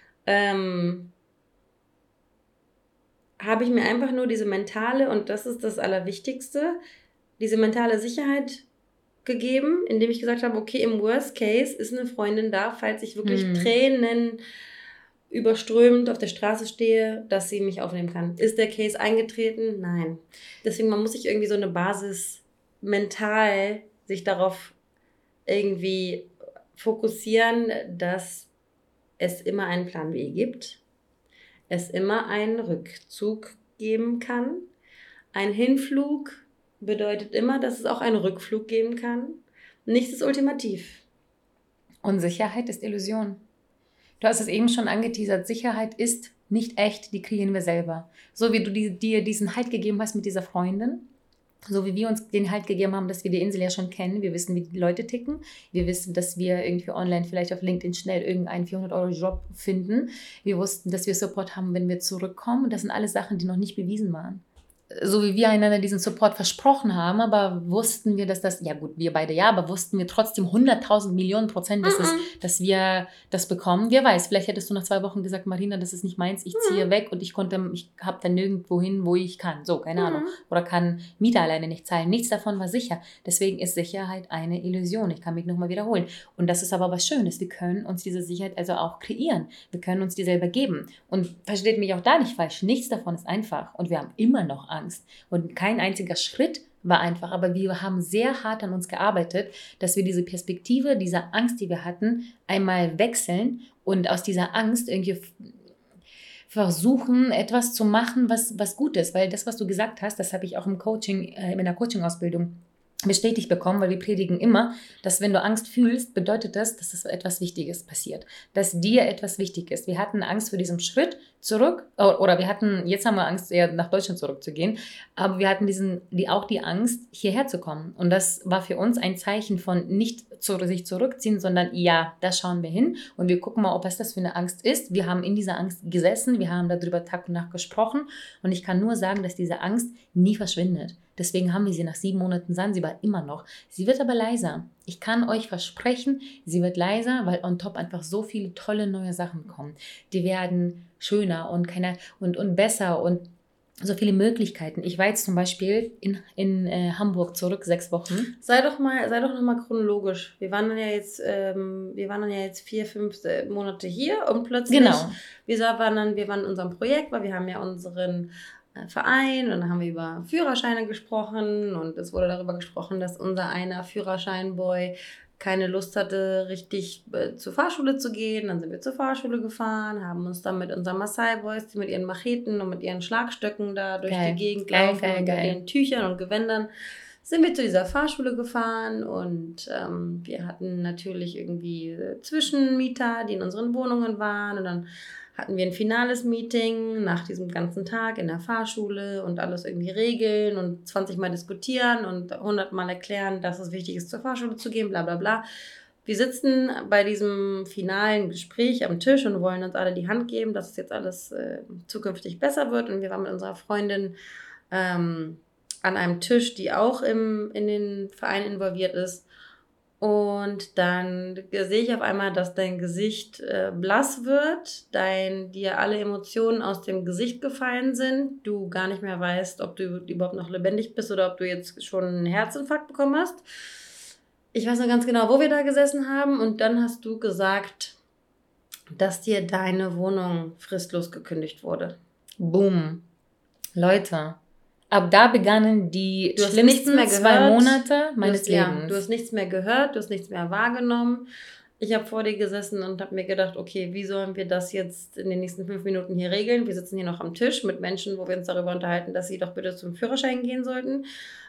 habe ich mir einfach nur diese mentale, und das ist das Allerwichtigste, diese mentale Sicherheit gegeben, indem ich gesagt habe, okay, im Worst Case ist eine Freundin da, falls ich wirklich Tränen überströmend auf der Straße stehe, dass sie mich aufnehmen kann. Ist der Case eingetreten? Nein. Deswegen, man muss sich irgendwie so eine Basis mental sich darauf irgendwie fokussieren, dass es immer einen Plan B gibt, es immer einen Rückzug geben kann. Ein Hinflug bedeutet immer, dass es auch einen Rückflug geben kann. Nichts ist ultimativ. Und Sicherheit ist Illusion. Du hast es eben schon angeteasert, Sicherheit ist nicht echt, die kreieren wir selber. So wie du dir diesen Halt gegeben hast mit dieser Freundin, so wie wir uns den Halt gegeben haben, dass wir die Insel ja schon kennen, wir wissen, wie die Leute ticken, wir wissen, dass wir irgendwie online vielleicht auf LinkedIn schnell irgendeinen 400-Euro-Job finden, wir wussten, dass wir Support haben, wenn wir zurückkommen und das sind alles Sachen, die noch nicht bewiesen waren. So wie wir einander diesen Support versprochen haben, aber wussten wir, dass das, ja gut, wir beide ja, aber wussten wir trotzdem 100.000 Millionen %, dass wir das bekommen. Wer weiß, vielleicht hättest du nach 2 Wochen gesagt, Marina, das ist nicht meins, ich ziehe weg und ich habe dann nirgendwo hin, wo ich kann. So, keine Ahnung. Oder kann Miete alleine nicht zahlen. Nichts davon war sicher. Deswegen ist Sicherheit eine Illusion. Ich kann mich nochmal wiederholen. Und das ist aber was Schönes. Wir können uns diese Sicherheit also auch kreieren. Wir können uns die selber geben. Und versteht mich auch da nicht falsch. Nichts davon ist einfach. Und wir haben immer noch Angst. Und kein einziger Schritt war einfach, aber wir haben sehr hart an uns gearbeitet, dass wir diese Perspektive, diese Angst, die wir hatten, einmal wechseln und aus dieser Angst irgendwie versuchen, etwas zu machen, was gut ist. Weil das, was du gesagt hast, das habe ich auch im Coaching, in der Coaching-Ausbildung bestätigt bekommen, weil wir predigen immer, dass wenn du Angst fühlst, bedeutet das, dass es etwas Wichtiges passiert, dass dir etwas wichtig ist. Wir hatten Angst vor diesem Schritt zurück, oder jetzt haben wir Angst, eher nach Deutschland zurückzugehen, aber wir hatten auch die Angst, hierher zu kommen. Und das war für uns ein Zeichen von nicht sich zurückziehen, sondern ja, da schauen wir hin und wir gucken mal, ob es das für eine Angst ist. Wir haben in dieser Angst gesessen, wir haben darüber Tag und Nacht gesprochen und ich kann nur sagen, dass diese Angst nie verschwindet. Deswegen haben wir sie nach 7 Monaten Sansibar immer noch. Sie wird aber leiser. Ich kann euch versprechen, sie wird leiser, weil on top einfach so viele tolle neue Sachen kommen. Die werden schöner und besser und so viele Möglichkeiten. Ich war jetzt zum Beispiel in Hamburg zurück 6 Wochen. Sei doch noch mal chronologisch. Wir waren dann ja jetzt 4, 5 Monate hier und plötzlich, genau. wir waren in unserem Projekt, weil wir haben ja unseren Verein und dann haben wir über Führerscheine gesprochen und es wurde darüber gesprochen, dass unser einer Führerscheinboy keine Lust hatte, richtig zur Fahrschule zu gehen. Dann sind wir zur Fahrschule gefahren, haben uns dann mit unseren Maasai-Boys, die mit ihren Macheten und mit ihren Schlagstöcken da durch die Gegend laufen und mit ihren Tüchern und Gewändern, sind wir zu dieser Fahrschule gefahren und wir hatten natürlich irgendwie Zwischenmieter, die in unseren Wohnungen waren und dann hatten wir ein finales Meeting nach diesem ganzen Tag in der Fahrschule und alles irgendwie regeln und 20 Mal diskutieren und 100 Mal erklären, dass es wichtig ist, zur Fahrschule zu gehen, bla bla bla. Wir sitzen bei diesem finalen Gespräch am Tisch und wollen uns alle die Hand geben, dass es jetzt alles zukünftig besser wird. Und wir waren mit unserer Freundin an einem Tisch, die auch in den Verein involviert ist. Und dann sehe ich auf einmal, dass dein Gesicht blass wird, dir alle Emotionen aus dem Gesicht gefallen sind, du gar nicht mehr weißt, ob du überhaupt noch lebendig bist oder ob du jetzt schon einen Herzinfarkt bekommen hast. Ich weiß noch ganz genau, wo wir da gesessen haben und dann hast du gesagt, dass dir deine Wohnung fristlos gekündigt wurde. Boom. Leute. Ab da begannen die schlimmsten 2 Monate meines Lebens. Ja, du hast nichts mehr gehört, du hast nichts mehr wahrgenommen. Ich habe vor dir gesessen und habe mir gedacht, okay, wie sollen wir das jetzt in den nächsten 5 Minuten hier regeln? Wir sitzen hier noch am Tisch mit Menschen, wo wir uns darüber unterhalten, dass sie doch bitte zum Führerschein gehen sollten.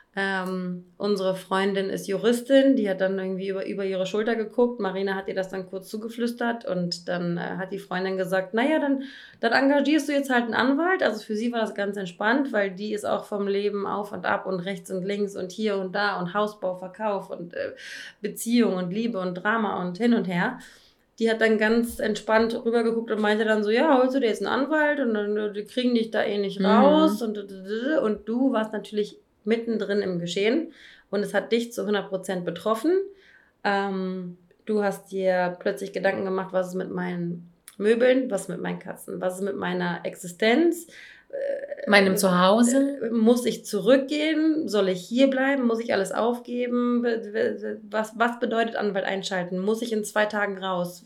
Unsere Freundin ist Juristin, die hat dann irgendwie über ihre Schulter geguckt. Marina hat ihr das dann kurz zugeflüstert und dann hat die Freundin gesagt, naja, dann engagierst du jetzt halt einen Anwalt. Also für sie war das ganz entspannt, weil die ist auch vom Leben auf und ab und rechts und links und hier und da und Hausbau, Verkauf und Beziehung und Liebe und Drama und hin und her. Die hat dann ganz entspannt rübergeguckt und meinte dann so, ja, holst du dir jetzt einen Anwalt und dann die kriegen dich da eh nicht raus. Und du warst natürlich mittendrin im Geschehen und es hat dich zu 100% betroffen. Du hast dir plötzlich Gedanken gemacht, was ist mit meinen Möbeln, was ist mit meinen Katzen, was ist mit meiner Existenz, meinem Zuhause. Muss ich zurückgehen? Soll ich hier bleiben? Muss ich alles aufgeben? Was bedeutet Anwalt einschalten? Muss ich in 2 Tagen raus?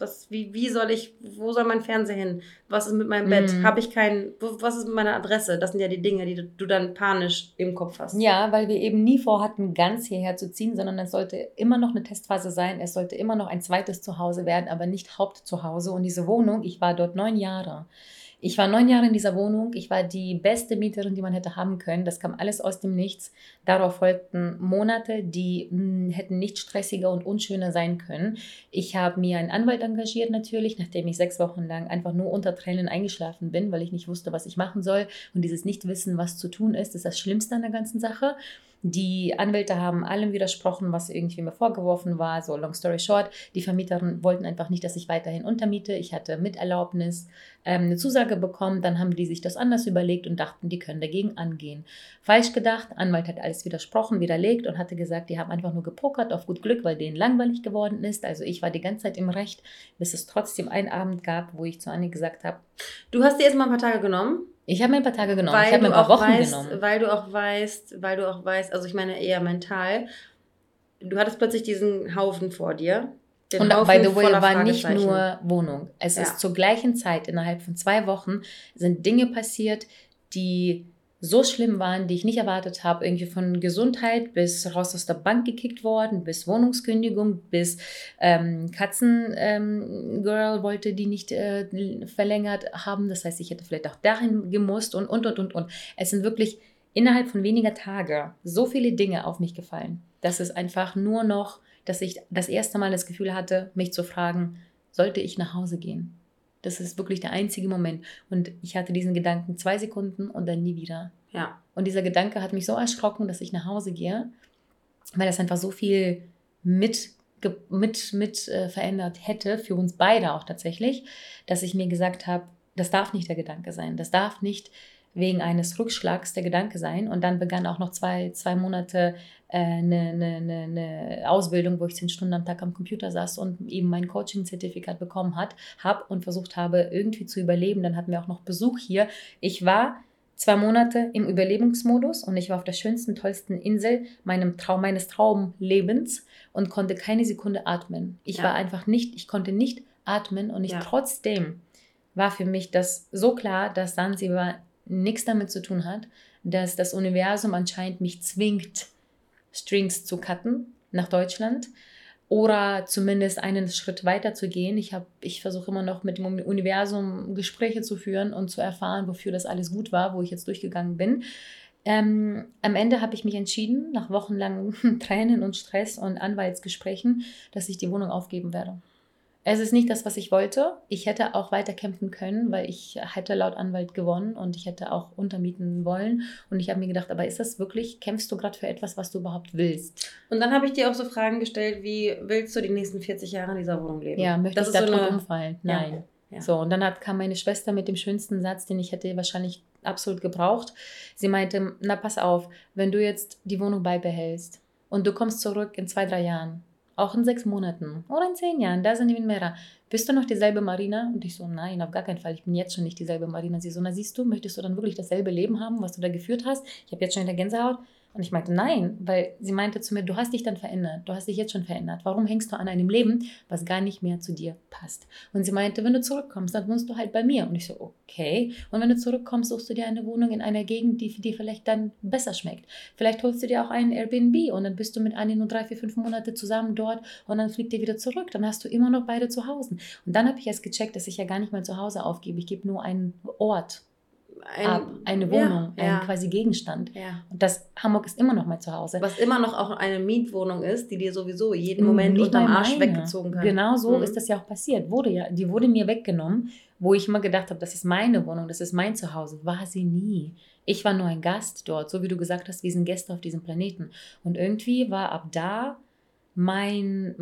Wo soll mein Fernseher hin? Was ist mit meinem Bett? Was ist mit meiner Adresse? Das sind ja die Dinge, die du dann panisch im Kopf hast. Ja, weil wir eben nie vorhatten, ganz hierher zu ziehen, sondern es sollte immer noch eine Testphase sein. Es sollte immer noch ein zweites Zuhause werden, aber nicht Hauptzuhause. Und diese Wohnung, ich war dort 9 Jahre. Ich war 9 Jahre in dieser Wohnung. Ich war die beste Mieterin, die man hätte haben können. Das kam alles aus dem Nichts. Darauf folgten Monate, die hätten nicht stressiger und unschöner sein können. Ich habe mir einen Anwalt engagiert natürlich, nachdem ich 6 Wochen lang einfach nur unter Tränen eingeschlafen bin, weil ich nicht wusste, was ich machen soll. Und dieses Nichtwissen, was zu tun ist das Schlimmste an der ganzen Sache. Die Anwälte haben allem widersprochen, was irgendwie mir vorgeworfen war. So, long story short, die Vermieterinnen wollten einfach nicht, dass ich weiterhin untermiete. Ich hatte mit Erlaubnis eine Zusage bekommen. Dann haben die sich das anders überlegt und dachten, die können dagegen angehen. Falsch gedacht. Anwalt hat alles widersprochen, widerlegt und hatte gesagt, die haben einfach nur gepokert auf gut Glück, weil denen langweilig geworden ist. Also ich war die ganze Zeit im Recht, bis es trotzdem einen Abend gab, wo ich zu Anni gesagt habe, du hast dir jetzt mal ein paar Tage genommen? Ich habe mir ein paar Tage genommen. Ich habe mir ein paar Wochen genommen. Weil du auch weißt, also ich meine eher mental, du hattest plötzlich diesen Haufen vor dir. Und by the way, war nicht nur Wohnung. Es ist zur gleichen Zeit, innerhalb von 2 Wochen, sind Dinge passiert, die so schlimm waren, die ich nicht erwartet habe, irgendwie von Gesundheit bis raus aus der Bank gekickt worden, bis Wohnungskündigung, bis Katzengirl wollte die nicht verlängert haben. Das heißt, ich hätte vielleicht auch dahin gemusst und. Es sind wirklich innerhalb von weniger Tage so viele Dinge auf mich gefallen, dass es einfach nur noch, dass ich das erste Mal das Gefühl hatte, mich zu fragen, sollte ich nach Hause gehen? Das ist wirklich der einzige Moment. Und ich hatte diesen Gedanken 2 Sekunden und dann nie wieder. Ja. Und dieser Gedanke hat mich so erschrocken, dass ich nach Hause gehe, weil das einfach so viel mit verändert hätte, für uns beide auch tatsächlich, dass ich mir gesagt habe, das darf nicht der Gedanke sein. Das darf nicht wegen eines Rückschlags der Gedanke sein. Und dann begann auch noch zwei Monate eine Ausbildung, wo ich 10 Stunden am Tag am Computer saß und eben mein Coaching-Zertifikat bekommen habe und versucht habe, irgendwie zu überleben. Dann hatten wir auch noch Besuch hier. Ich war 2 Monate im Überlebensmodus und ich war auf der schönsten, tollsten Insel meines Traumlebens und konnte keine Sekunde atmen. Ich konnte nicht atmen und trotzdem war für mich das so klar, dass Sansibar nichts damit zu tun hat, dass das Universum anscheinend mich zwingt, Strings zu cutten nach Deutschland oder zumindest einen Schritt weiter zu gehen. Ich versuche immer noch mit dem Universum Gespräche zu führen und zu erfahren, wofür das alles gut war, wo ich jetzt durchgegangen bin. Am Ende habe ich mich entschieden, nach wochenlangen Tränen und Stress und Anwaltsgesprächen, dass ich die Wohnung aufgeben werde. Es ist nicht das, was ich wollte. Ich hätte auch weiter kämpfen können, weil ich hätte laut Anwalt gewonnen und ich hätte auch untermieten wollen. Und ich habe mir gedacht, aber ist das wirklich, kämpfst du gerade für etwas, was du überhaupt willst? Und dann habe ich dir auch so Fragen gestellt, wie willst du die nächsten 40 Jahre in dieser Wohnung leben? Ja, möchte ich da tot umfallen? Nein. Ja. So, und dann kam meine Schwester mit dem schönsten Satz, den ich hätte wahrscheinlich absolut gebraucht. Sie meinte, na pass auf, wenn du jetzt die Wohnung beibehältst und du kommst zurück in 2, 3 Jahren, auch in 6 Monaten oder in 10 Jahren, da sind die mehr. Bist du noch dieselbe Marina? Und ich so, nein, auf gar keinen Fall. Ich bin jetzt schon nicht dieselbe Marina. Sie so, na siehst du, möchtest du dann wirklich dasselbe Leben haben, was du da geführt hast? Ich habe jetzt schon in der Gänsehaut. Und ich meinte, nein, weil sie meinte zu mir, du hast dich dann verändert. Du hast dich jetzt schon verändert. Warum hängst du an einem Leben, was gar nicht mehr zu dir passt? Und sie meinte, wenn du zurückkommst, dann wohnst du halt bei mir. Und ich so, okay. Und wenn du zurückkommst, suchst du dir eine Wohnung in einer Gegend, die dir vielleicht dann besser schmeckt. Vielleicht holst du dir auch einen Airbnb und dann bist du mit Anni nur 3, 4, 5 Monate zusammen dort und dann fliegt ihr wieder zurück. Dann hast du immer noch beide zu Hause. Und dann habe ich erst gecheckt, dass ich ja gar nicht mein Zuhause aufgebe. Ich gebe nur einen Ort ab, eine Wohnung, einen quasi Gegenstand. Ja. Und Hamburg ist immer noch mein Zuhause. Was immer noch auch eine Mietwohnung ist, die dir sowieso jeden Moment unterm Arsch weggezogen kann. Genau so ist das ja auch passiert. Die wurde mir weggenommen, wo ich immer gedacht habe, das ist meine Wohnung, das ist mein Zuhause. War sie nie. Ich war nur ein Gast dort, so wie du gesagt hast, wir sind Gäste auf diesem Planeten. Und irgendwie war ab da meine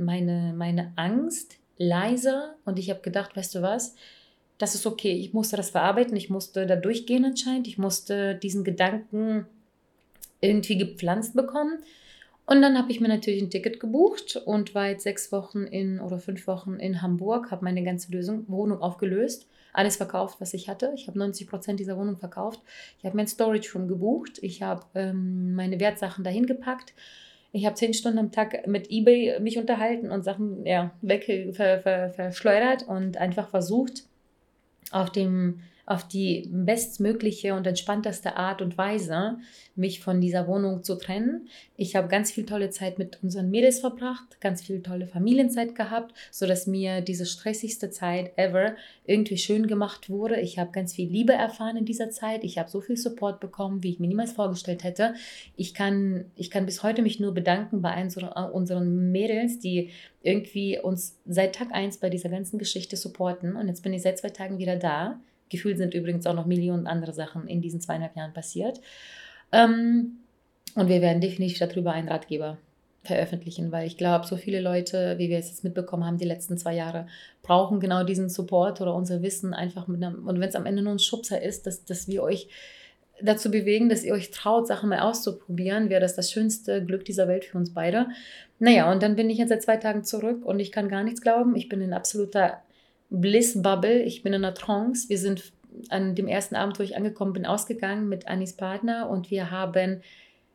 Angst leiser und ich habe gedacht, weißt du was, das ist okay, ich musste das verarbeiten, ich musste da durchgehen anscheinend, ich musste diesen Gedanken irgendwie gepflanzt bekommen. Und dann habe ich mir natürlich ein Ticket gebucht und war jetzt 6 Wochen oder 5 Wochen in Hamburg, habe meine ganze Wohnung aufgelöst, alles verkauft, was ich hatte. Ich habe 90% dieser Wohnung verkauft. Ich habe mein Storage Room gebucht, ich habe meine Wertsachen dahin gepackt. Ich habe 10 Stunden am Tag mit eBay mich unterhalten und Sachen verschleudert und einfach versucht, auf die bestmögliche und entspannteste Art und Weise mich von dieser Wohnung zu trennen. Ich habe ganz viel tolle Zeit mit unseren Mädels verbracht, ganz viel tolle Familienzeit gehabt, sodass mir diese stressigste Zeit ever irgendwie schön gemacht wurde. Ich habe ganz viel Liebe erfahren in dieser Zeit. Ich habe so viel Support bekommen, wie ich mir niemals vorgestellt hätte. Ich kann bis heute mich nur bedanken bei unseren Mädels, die irgendwie uns seit Tag 1 bei dieser ganzen Geschichte supporten. Und jetzt bin ich seit 2 Tagen wieder da. Gefühlt sind übrigens auch noch Millionen andere Sachen in diesen 2,5 Jahren passiert. Und wir werden definitiv darüber einen Ratgeber veröffentlichen, weil ich glaube, so viele Leute, wie wir es jetzt mitbekommen haben, die letzten 2 Jahre, brauchen genau diesen Support oder unser Wissen einfach und wenn es am Ende nur ein Schubser ist, dass wir euch dazu bewegen, dass ihr euch traut, Sachen mal auszuprobieren, wäre das schönste Glück dieser Welt für uns beide. Naja, und dann bin ich jetzt seit 2 Tagen zurück und ich kann gar nichts glauben. Ich bin in absoluter Bliss-Bubble, ich bin in einer Trance. Wir sind an dem ersten Abend, wo ich angekommen bin, ausgegangen mit Annis Partner und wir haben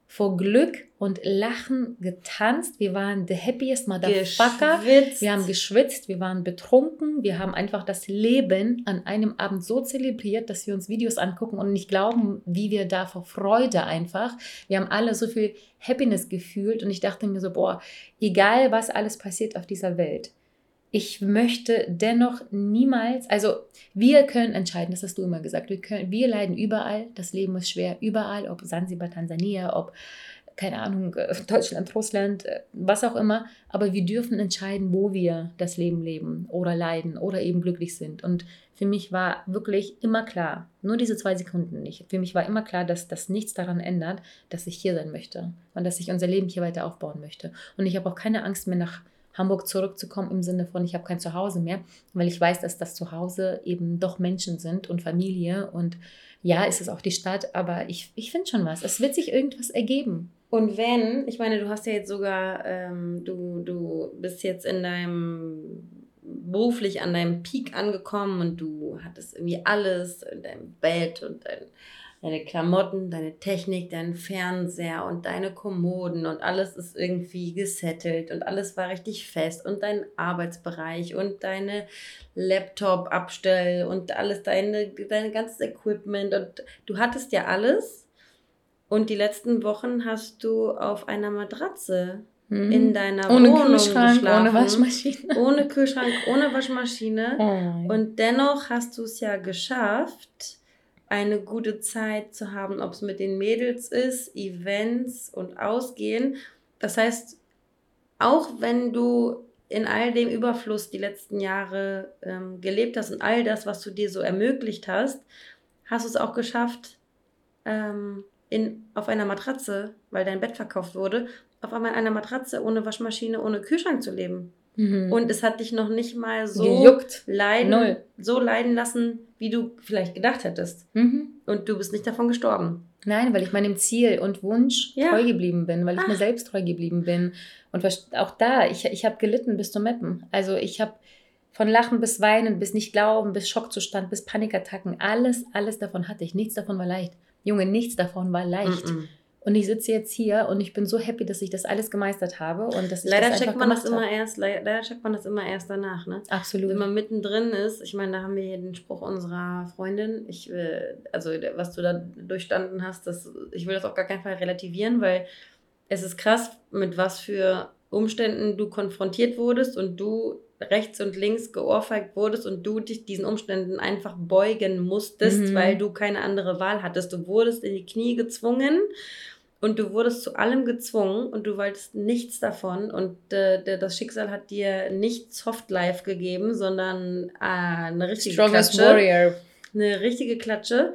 vor Glück und Lachen getanzt. Wir waren the happiest Motherfucker. Geschwitzt. Wir haben geschwitzt, wir waren betrunken. Wir haben einfach das Leben an einem Abend so zelebriert, dass wir uns Videos angucken und nicht glauben, wie wir da vor Freude einfach. Wir haben alle so viel Happiness gefühlt und ich dachte mir so, boah, egal was alles passiert auf dieser Welt, ich möchte dennoch niemals, also wir können entscheiden, das hast du immer gesagt, wir leiden überall, das Leben ist schwer, überall, ob Sansibar, Tansania, ob, keine Ahnung, Deutschland, Russland, was auch immer, aber wir dürfen entscheiden, wo wir das Leben leben oder leiden oder eben glücklich sind. Und für mich war wirklich immer klar, nur diese 2 Sekunden nicht, für mich war immer klar, dass das nichts daran ändert, dass ich hier sein möchte und dass ich unser Leben hier weiter aufbauen möchte. Und ich habe auch keine Angst mehr, nach Hamburg zurückzukommen im Sinne von, ich habe kein Zuhause mehr, weil ich weiß, dass das Zuhause eben doch Menschen sind und Familie und ja, es ist auch die Stadt, aber ich finde schon was. Es wird sich irgendwas ergeben. Und wenn, ich meine, du hast ja jetzt sogar, du bist jetzt in deinem beruflich an deinem Peak angekommen und du hattest irgendwie alles in deinem Bett und deine Klamotten, deine Technik, dein Fernseher und deine Kommoden und alles ist irgendwie gesettelt und alles war richtig fest und dein Arbeitsbereich und deine Laptop-Abstell und alles, dein ganzes Equipment und du hattest ja alles und die letzten Wochen hast du auf einer Matratze in deiner ohne Wohnung Kühlschrank, geschlafen. ohne Waschmaschine. Ohne Kühlschrank, ohne Waschmaschine. Oh. Und dennoch hast du es ja geschafft, eine gute Zeit zu haben, ob es mit den Mädels ist, Events und Ausgehen. Das heißt, auch wenn du in all dem Überfluss die letzten Jahre gelebt hast und all das, was du dir so ermöglicht hast, hast du es auch geschafft, auf einer Matratze, weil dein Bett verkauft wurde, auf einmal einer Matratze ohne Waschmaschine, ohne Kühlschrank zu leben. Und es hat dich noch nicht mal so gejuckt. leiden lassen, wie du vielleicht gedacht hättest. Und du bist nicht davon gestorben. Nein, weil ich meinem Ziel und Wunsch treu geblieben bin, weil ich mir selbst treu geblieben bin. Und auch da, ich habe gelitten bis zum Meppen. Also ich habe von Lachen bis Weinen, bis Nicht-Glauben, bis Schockzustand, bis Panikattacken, alles davon hatte ich. Nichts davon war leicht. Junge, nichts davon war leicht. Und ich sitze jetzt hier und ich bin so happy, dass ich das alles gemeistert habe und dass ich leider das checkt man das immer erst, leider checkt man das immer erst danach, ne? Absolut. Wenn man mittendrin ist, ich meine, da haben wir hier den Spruch unserer Freundin, also was du da durchstanden hast, ich will das auf gar keinen Fall relativieren, weil es ist krass, mit was für Umständen du konfrontiert wurdest und du rechts und links geohrfeigt wurdest und du dich diesen Umständen einfach beugen musstest, weil du keine andere Wahl hattest. Du wurdest in die Knie gezwungen. Und du wurdest zu allem gezwungen und du wolltest nichts davon. Und das Schicksal hat dir nicht Soft Life gegeben, sondern eine richtige Strongest Klatsche. Warrior. Eine richtige Klatsche.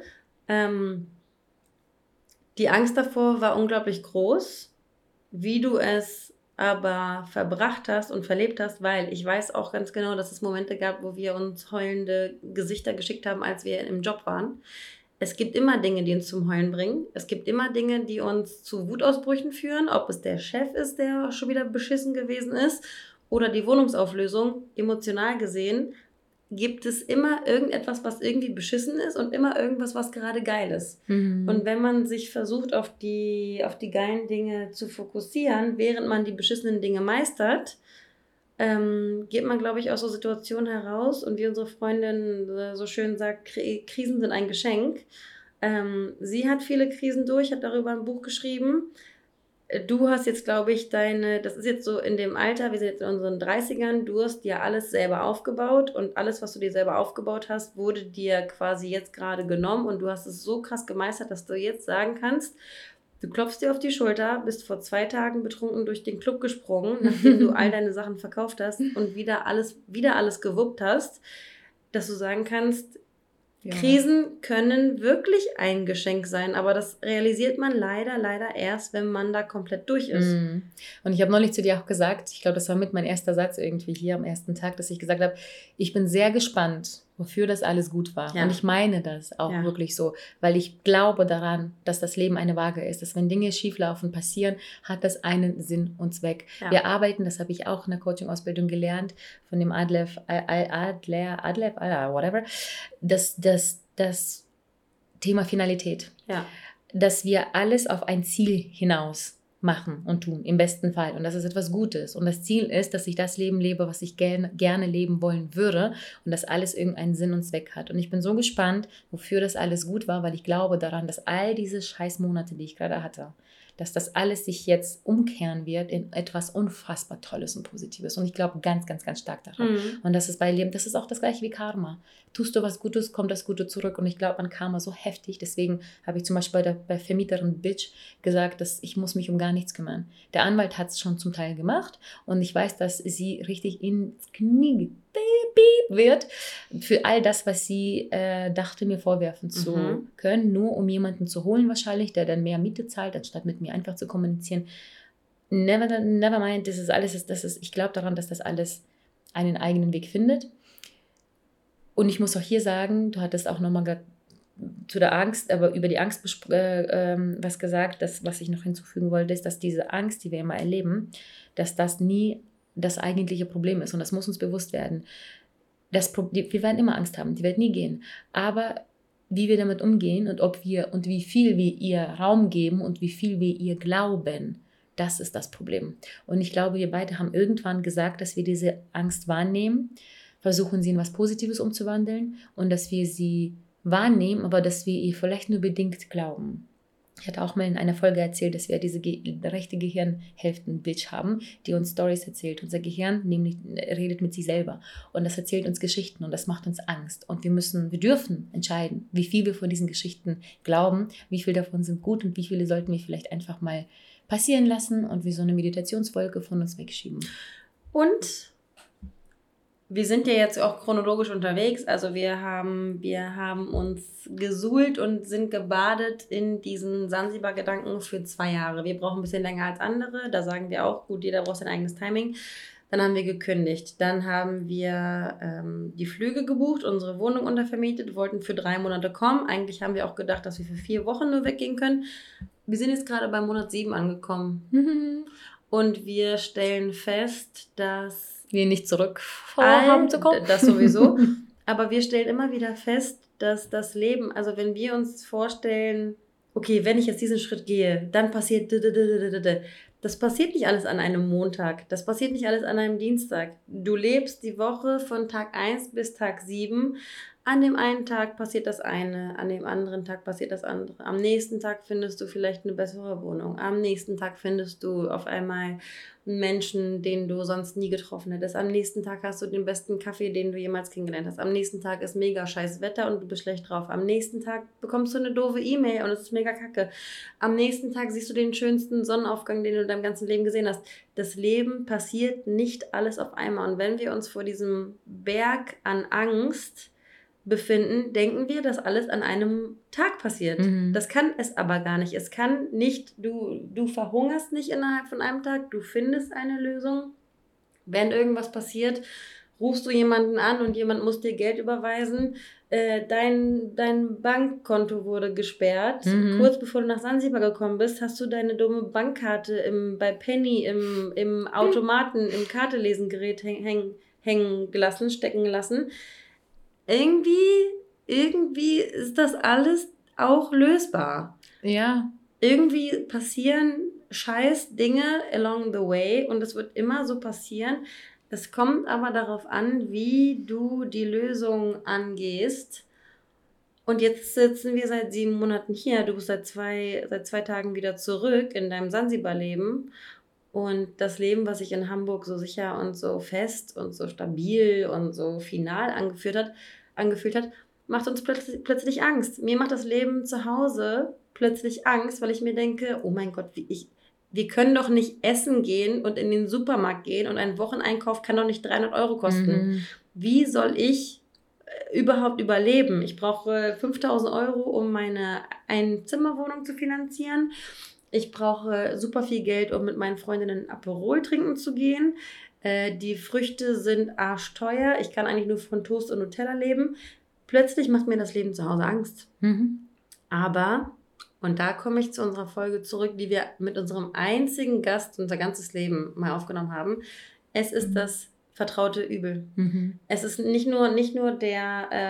Die Angst davor war unglaublich groß, wie du es aber verbracht hast und verlebt hast, weil ich weiß auch ganz genau, dass es Momente gab, wo wir uns heulende Gesichter geschickt haben, als wir im Job waren. Es gibt immer Dinge, die uns zum Heulen bringen. Es gibt immer Dinge, die uns zu Wutausbrüchen führen, ob es der Chef ist, der schon wieder beschissen gewesen ist, oder die Wohnungsauflösung. Emotional gesehen gibt es immer irgendetwas, was irgendwie beschissen ist und immer irgendwas, was gerade geil ist. Und wenn man sich versucht, auf die geilen Dinge zu fokussieren, während man die beschissenen Dinge meistert, geht man, glaube ich, aus so Situationen heraus und wie unsere Freundin so schön sagt, Krisen sind ein Geschenk. Sie hat viele Krisen durch, hat darüber ein Buch geschrieben. Du hast jetzt, glaube ich, das ist jetzt so in dem Alter, wir sind jetzt in unseren 30ern, du hast dir alles selber aufgebaut und alles, was du dir selber aufgebaut hast, wurde dir quasi jetzt gerade genommen und du hast es so krass gemeistert, dass du jetzt sagen kannst, du klopfst dir auf die Schulter, bist vor 2 Tagen betrunken durch den Club gesprungen, nachdem du all deine Sachen verkauft hast und wieder alles gewuppt hast, dass du sagen kannst, ja. Krisen können wirklich ein Geschenk sein, aber das realisiert man leider erst, wenn man da komplett durch ist. Und ich habe neulich zu dir auch gesagt, ich glaube, das war mit mein erster Satz irgendwie hier am ersten Tag, dass ich gesagt habe, ich bin sehr gespannt, wofür das alles gut war. Ja. Und ich meine das auch wirklich so, weil ich glaube daran, dass das Leben eine Waage ist, dass wenn Dinge schieflaufen, passieren, hat das einen Sinn und Zweck. Ja. Wir arbeiten, das habe ich auch in der Coaching-Ausbildung gelernt, von dem Adlev, whatever, das Thema Finalität. Ja. dass wir alles auf ein Ziel hinaus machen und tun, im besten Fall. Und das ist etwas Gutes. Und das Ziel ist, dass ich das Leben lebe, was ich gerne leben wollen würde und dass alles irgendeinen Sinn und Zweck hat. Und ich bin so gespannt, wofür das alles gut war, weil ich glaube daran, dass all diese Scheißmonate, die ich gerade hatte, dass das alles sich jetzt umkehren wird in etwas unfassbar Tolles und Positives. Und ich glaube ganz, ganz, ganz stark daran. Und das ist bei Leben, das ist auch das gleiche wie Karma. Tust du was Gutes, kommt das Gute zurück. Und ich glaube an Karma so heftig. Deswegen habe ich zum Beispiel bei Vermieterin Bitch gesagt, dass ich muss mich um gar nichts kümmern. Der Anwalt hat es schon zum Teil gemacht. Und ich weiß, dass sie richtig ins Knie wird für all das, was sie dachte, mir vorwerfen zu können, nur um jemanden zu holen wahrscheinlich, der dann mehr Miete zahlt, anstatt mit mir einfach zu kommunizieren. Never mind, ich glaube daran, dass das alles einen eigenen Weg findet. Und ich muss auch hier sagen, du hattest auch nochmal zu der Angst, aber über die Angst was gesagt, was ich noch hinzufügen wollte, ist, dass diese Angst, die wir immer erleben, dass das nie das eigentliche Problem ist. Und das muss uns bewusst werden. Wir werden immer Angst haben, die wird nie gehen. Aber wie wir damit umgehen und wie viel wir ihr Raum geben und wie viel wir ihr glauben, das ist das Problem. Und ich glaube, wir beide haben irgendwann gesagt, dass wir diese Angst wahrnehmen, versuchen sie in was Positives umzuwandeln und dass wir sie wahrnehmen, aber dass wir ihr vielleicht nur bedingt glauben. Ich hatte auch mal in einer Folge erzählt, dass wir diese rechte Gehirnhälften-Bitch haben, die uns Storys erzählt. Unser Gehirn nämlich redet mit sich selber und das erzählt uns Geschichten und das macht uns Angst. Und wir dürfen entscheiden, wie viel wir von diesen Geschichten glauben, wie viel davon sind gut und wie viele sollten wir vielleicht einfach mal passieren lassen und wie so eine Meditationswolke von uns wegschieben. Und wir sind ja jetzt auch chronologisch unterwegs, also wir haben uns gesuhlt und sind gebadet in diesen Sansibar-Gedanken für 2 Jahre. Wir brauchen ein bisschen länger als andere, da sagen wir auch, gut, jeder braucht sein eigenes Timing. Dann haben wir gekündigt, dann haben wir die Flüge gebucht, unsere Wohnung untervermietet, wollten für 3 Monate kommen. Eigentlich haben wir auch gedacht, dass wir für 4 Wochen nur weggehen können. Wir sind jetzt gerade bei Monat 7 angekommen und wir stellen fest, dass wir nicht zurück vorhaben zu kommen. Das sowieso. Aber wir stellen immer wieder fest, dass das Leben, also wenn wir uns vorstellen, okay, wenn ich jetzt diesen Schritt gehe, dann passiert das passiert nicht alles an einem Montag. Das passiert nicht alles an einem Dienstag. Du lebst die Woche von Tag 1 bis Tag 7. An dem einen Tag passiert das eine, an dem anderen Tag passiert das andere. Am nächsten Tag findest du vielleicht eine bessere Wohnung. Am nächsten Tag findest du auf einmal einen Menschen, den du sonst nie getroffen hättest. Am nächsten Tag hast du den besten Kaffee, den du jemals kennengelernt hast. Am nächsten Tag ist mega scheiß Wetter und du bist schlecht drauf. Am nächsten Tag bekommst du eine doofe E-Mail und es ist mega kacke. Am nächsten Tag siehst du den schönsten Sonnenaufgang, den du in deinem ganzen Leben gesehen hast. Das Leben passiert nicht alles auf einmal. Und wenn wir uns vor diesem Berg an Angst befinden, denken wir, dass alles an einem Tag passiert. Das kann es aber gar nicht. Es kann nicht, du verhungerst nicht innerhalb von einem Tag, du findest eine Lösung. Wenn irgendwas passiert, rufst du jemanden an und jemand muss dir Geld überweisen. Dein Bankkonto wurde gesperrt. Kurz bevor du nach Sansibar gekommen bist, hast du deine dumme Bankkarte bei Penny im Automaten, im Kartelesengerät hängen gelassen, stecken gelassen. Irgendwie ist das alles auch lösbar. Ja. Irgendwie passieren scheiß Dinge along the way und es wird immer so passieren. Es kommt aber darauf an, wie du die Lösung angehst. Und jetzt sitzen wir seit 7 Monaten hier. Du bist seit 2 Tagen wieder zurück in deinem Sansibar-Leben. Und das Leben, was sich in Hamburg so sicher und so fest und so stabil und so final angefühlt hat, macht uns plötzlich Angst. Mir macht das Leben zu Hause plötzlich Angst, weil ich mir denke, oh mein Gott, wir können doch nicht essen gehen und in den Supermarkt gehen und ein Wocheneinkauf kann doch nicht 300 € kosten. Wie soll ich überhaupt überleben? Ich brauche 5.000 €, um meine Einzimmerwohnung zu finanzieren. Ich brauche super viel Geld, um mit meinen Freundinnen Aperol trinken zu gehen. Die Früchte sind arschteuer. Ich kann eigentlich nur von Toast und Nutella leben. Plötzlich macht mir das Leben zu Hause Angst. Aber, und da komme ich zu unserer Folge zurück, die wir mit unserem einzigen Gast unser ganzes Leben mal aufgenommen haben. Es ist das vertraute Übel. Es ist nicht nur der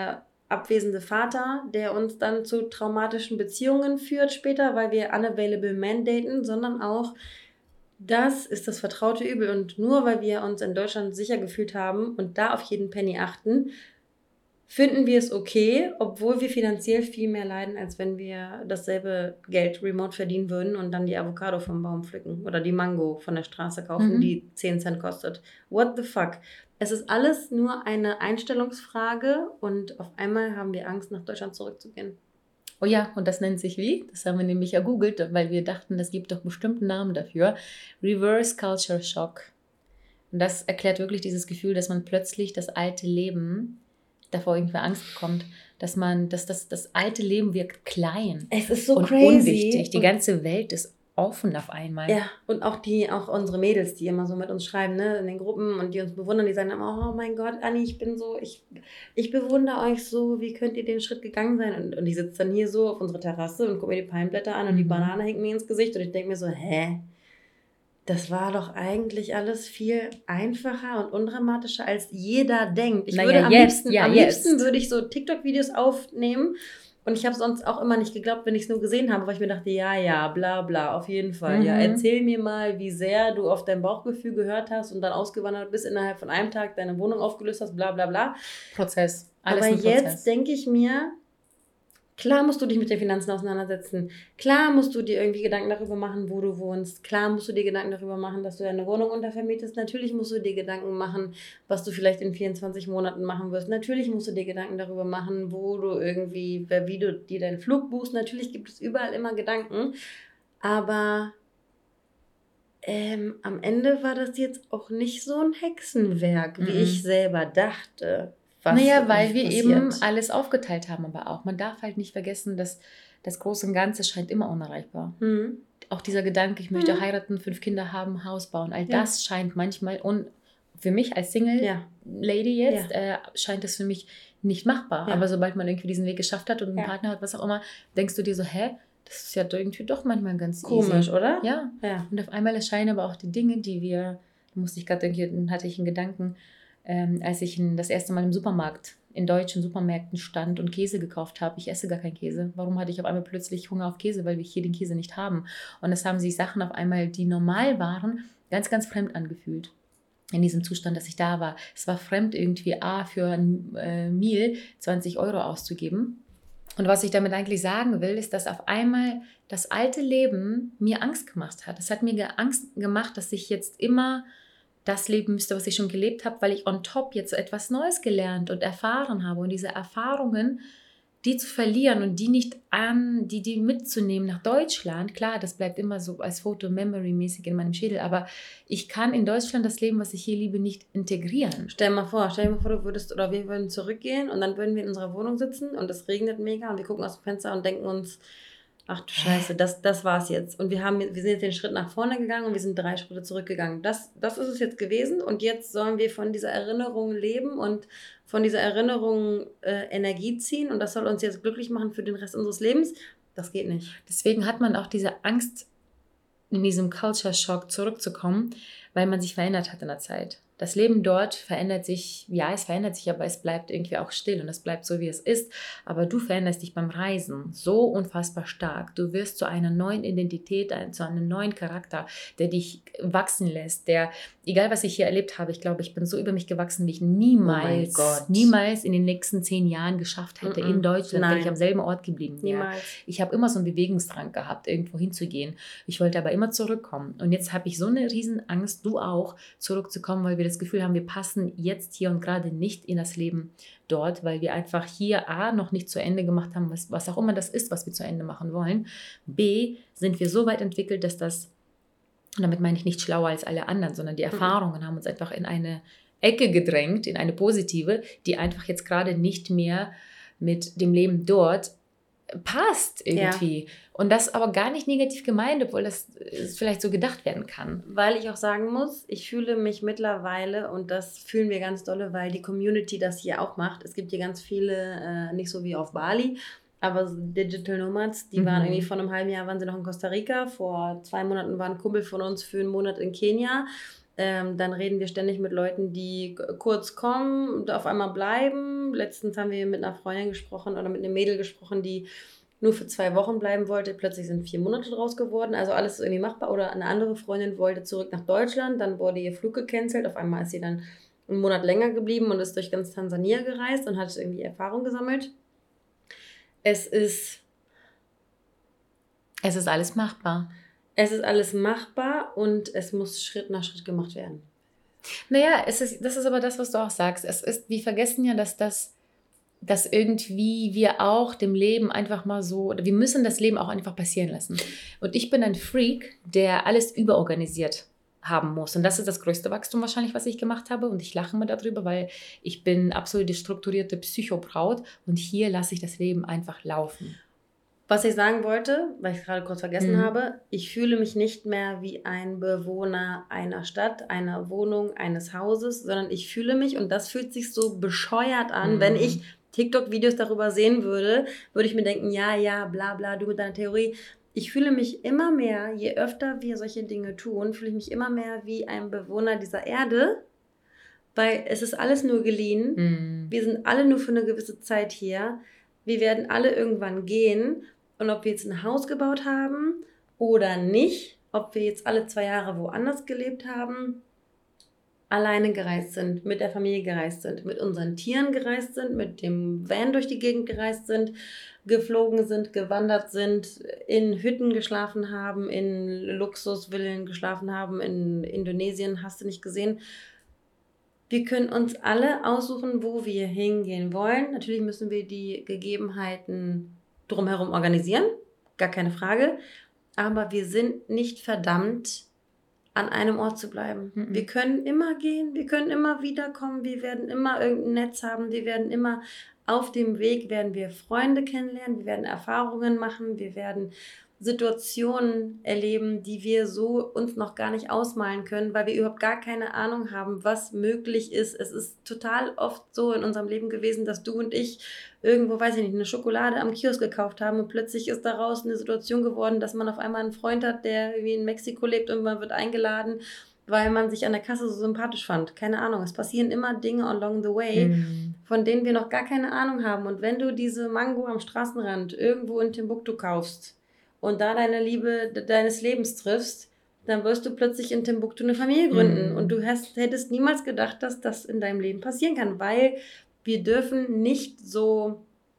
abwesende Vater, der uns dann zu traumatischen Beziehungen führt später, weil wir unavailable men daten, sondern auch, das ist das vertraute Übel. Und nur weil wir uns in Deutschland sicher gefühlt haben und da auf jeden Penny achten, finden wir es okay, obwohl wir finanziell viel mehr leiden, als wenn wir dasselbe Geld remote verdienen würden und dann die Avocado vom Baum pflücken oder die Mango von der Straße kaufen, die 10 Cent kostet. What the fuck? Es ist alles nur eine Einstellungsfrage und auf einmal haben wir Angst, nach Deutschland zurückzugehen. Oh ja, und das nennt sich wie? Das haben wir nämlich ergoogelt, weil wir dachten, das gibt doch bestimmt einen Namen dafür. Reverse Culture Shock. Und das erklärt wirklich dieses Gefühl, dass man plötzlich das alte Leben davor irgendwie Angst bekommt, dass das alte Leben wirkt klein. Es ist so und crazy. Unwichtig. Die ganze Welt ist offen auf einmal. Ja, und auch unsere Mädels, die immer so mit uns schreiben, ne, in den Gruppen und die uns bewundern, die sagen immer, oh mein Gott, Anni, ich bewundere euch so, wie könnt ihr den Schritt gegangen sein? Und ich sitze dann hier so auf unserer Terrasse und gucke mir die Palmblätter an und die Banane hängt mir ins Gesicht und ich denke mir so, das war doch eigentlich alles viel einfacher und undramatischer, als jeder denkt. Ich würde am liebsten würde ich so TikTok-Videos aufnehmen und ich habe sonst auch immer nicht geglaubt, wenn ich es nur gesehen habe, weil ich mir dachte, ja, bla bla, auf jeden Fall. Ja, erzähl mir mal, wie sehr du auf dein Bauchgefühl gehört hast und dann ausgewandert bist, innerhalb von einem Tag deine Wohnung aufgelöst hast, bla bla bla. Prozess. Alles aber jetzt denke ich mir, klar musst du dich mit den Finanzen auseinandersetzen. Klar musst du dir irgendwie Gedanken darüber machen, wo du wohnst. Klar musst du dir Gedanken darüber machen, dass du deine Wohnung untervermietest. Natürlich musst du dir Gedanken machen, was du vielleicht in 24 Monaten machen wirst. Natürlich musst du dir Gedanken darüber machen, wie du dir deinen Flug buchst. Natürlich gibt es überall immer Gedanken. Aber am Ende war das jetzt auch nicht so ein Hexenwerk, wie ich selber dachte. Weil wir eben alles aufgeteilt haben, aber auch. Man darf halt nicht vergessen, dass das Große und Ganze scheint immer unerreichbar. Auch dieser Gedanke, ich möchte heiraten, 5 Kinder haben, Haus bauen, all das scheint manchmal, und für mich als Single-Lady jetzt, scheint das für mich nicht machbar. Aber sobald man irgendwie diesen Weg geschafft hat und einen Partner hat, was auch immer, denkst du dir so, das ist ja irgendwie doch manchmal ganz komisch, easy. Oder? Ja. Und auf einmal erscheinen aber auch die Dinge, die wir, hatte ich einen Gedanken, als ich das erste Mal im Supermarkt, in deutschen Supermärkten stand und Käse gekauft habe. Ich esse gar keinen Käse. Warum hatte ich auf einmal plötzlich Hunger auf Käse? Weil wir hier den Käse nicht haben. Und es haben sich Sachen auf einmal, die normal waren, ganz, ganz fremd angefühlt. In diesem Zustand, dass ich da war. Es war fremd irgendwie, für ein Meal 20 Euro auszugeben. Und was ich damit eigentlich sagen will, ist, dass auf einmal das alte Leben mir Angst gemacht hat. Es hat mir Angst gemacht, dass ich jetzt immer das leben müsste, was ich schon gelebt habe, weil ich on top jetzt etwas Neues gelernt und erfahren habe. Und diese Erfahrungen, die zu verlieren und die nicht die mitzunehmen nach Deutschland, klar, das bleibt immer so als Foto-Memory-mäßig in meinem Schädel, aber ich kann in Deutschland das Leben, was ich hier liebe, nicht integrieren. Stell dir mal vor, wir würden zurückgehen und dann würden wir in unserer Wohnung sitzen und es regnet mega und wir gucken aus dem Fenster und denken uns, ach du Scheiße, das war's jetzt. Und wir sind jetzt den Schritt nach vorne gegangen und wir sind 3 Schritte zurückgegangen. Das ist es jetzt gewesen und jetzt sollen wir von dieser Erinnerung leben und von dieser Erinnerung Energie ziehen und das soll uns jetzt glücklich machen für den Rest unseres Lebens. Das geht nicht. Deswegen hat man auch diese Angst, in diesem Culture Shock zurückzukommen, weil man sich verändert hat in der Zeit. Das Leben dort verändert sich, es verändert sich, aber es bleibt irgendwie auch still und es bleibt so, wie es ist. Aber du veränderst dich beim Reisen so unfassbar stark. Du wirst zu einer neuen Identität, zu einem neuen Charakter, der dich wachsen lässt, egal was ich hier erlebt habe, ich glaube, ich bin so über mich gewachsen, wie ich niemals in den nächsten 10 Jahren geschafft hätte in Deutschland, wenn ich am selben Ort geblieben wäre. Niemals. Ich habe immer so einen Bewegungsdrang gehabt, irgendwo hinzugehen. Ich wollte aber immer zurückkommen. Und jetzt habe ich so eine riesen Angst, du auch, zurückzukommen, weil wir das Gefühl haben, wir passen jetzt hier und gerade nicht in das Leben dort, weil wir einfach hier noch nicht zu Ende gemacht haben, was auch immer das ist, was wir zu Ende machen wollen. B, sind wir so weit entwickelt, dass das, und damit meine ich nicht schlauer als alle anderen, sondern die Erfahrungen haben uns einfach in eine Ecke gedrängt, in eine positive, die einfach jetzt gerade nicht mehr mit dem Leben dort passt irgendwie. Und das aber gar nicht negativ gemeint, obwohl das vielleicht so gedacht werden kann. Weil ich auch sagen muss, ich fühle mich mittlerweile, und das fühlen wir ganz dolle, weil die Community das hier auch macht. Es gibt hier ganz viele, nicht so wie auf Bali, aber so Digital Nomads, die waren irgendwie vor einem halben Jahr, waren sie noch in Costa Rica. Vor 2 Monaten war ein Kumpel von uns für einen Monat in Kenia. Dann reden wir ständig mit Leuten, die kurz kommen und auf einmal bleiben. Letztens haben wir mit einer Freundin gesprochen oder mit einem Mädel gesprochen, die nur für 2 Wochen bleiben wollte. Plötzlich sind 4 Monate draus geworden. Also alles ist irgendwie machbar. Oder eine andere Freundin wollte zurück nach Deutschland. Dann wurde ihr Flug gecancelt. Auf einmal ist sie dann einen Monat länger geblieben und ist durch ganz Tansania gereist und hat irgendwie Erfahrung gesammelt. Es ist alles machbar. Es ist alles machbar und es muss Schritt nach Schritt gemacht werden. Naja, das ist aber das, was du auch sagst. Wir vergessen ja, dass irgendwie wir auch dem Leben einfach mal so, oder wir müssen das Leben auch einfach passieren lassen. Und ich bin ein Freak, der alles überorganisiert haben muss. Und das ist das größte Wachstum wahrscheinlich, was ich gemacht habe. Und ich lache mir darüber, weil ich bin absolut die strukturierte Psychobraut und hier lasse ich das Leben einfach laufen. Was ich sagen wollte, weil ich es gerade kurz vergessen habe, ich fühle mich nicht mehr wie ein Bewohner einer Stadt, einer Wohnung, eines Hauses, sondern ich fühle mich, und das fühlt sich so bescheuert an, wenn ich TikTok-Videos darüber sehen würde, würde ich mir denken, ja, bla bla, du mit deiner Theorie. Ich fühle mich immer mehr, je öfter wir solche Dinge tun, fühle ich mich immer mehr wie ein Bewohner dieser Erde, weil es ist alles nur geliehen. Wir sind alle nur für eine gewisse Zeit hier. Wir werden alle irgendwann gehen. Und ob wir jetzt ein Haus gebaut haben oder nicht, ob wir jetzt alle 2 Jahre woanders gelebt haben, alleine gereist sind, mit der Familie gereist sind, mit unseren Tieren gereist sind, mit dem Van durch die Gegend gereist sind, geflogen sind, gewandert sind, in Hütten geschlafen haben, in Luxusvillen geschlafen haben, in Indonesien, hast du nicht gesehen. Wir können uns alle aussuchen, wo wir hingehen wollen. Natürlich müssen wir die Gegebenheiten drumherum organisieren, gar keine Frage. Aber wir sind nicht verdammt, an einem Ort zu bleiben. Wir können immer gehen, wir können immer wiederkommen, wir werden immer irgendein Netz haben, wir werden immer auf dem Weg, werden wir Freunde kennenlernen, wir werden Erfahrungen machen, wir werden Situationen erleben, die wir so uns noch gar nicht ausmalen können, weil wir überhaupt gar keine Ahnung haben, was möglich ist. Es ist total oft so in unserem Leben gewesen, dass du und ich irgendwo, weiß ich nicht, eine Schokolade am Kiosk gekauft haben und plötzlich ist daraus eine Situation geworden, dass man auf einmal einen Freund hat, der irgendwie in Mexiko lebt und man wird eingeladen, weil man sich an der Kasse so sympathisch fand. Keine Ahnung, es passieren immer Dinge along the way, von denen wir noch gar keine Ahnung haben. Und wenn du diese Mango am Straßenrand irgendwo in Timbuktu kaufst und da deine Liebe deines Lebens triffst, dann wirst du plötzlich in Timbuktu eine Familie gründen. Und du hättest niemals gedacht, dass das in deinem Leben passieren kann, weil wir dürfen nicht so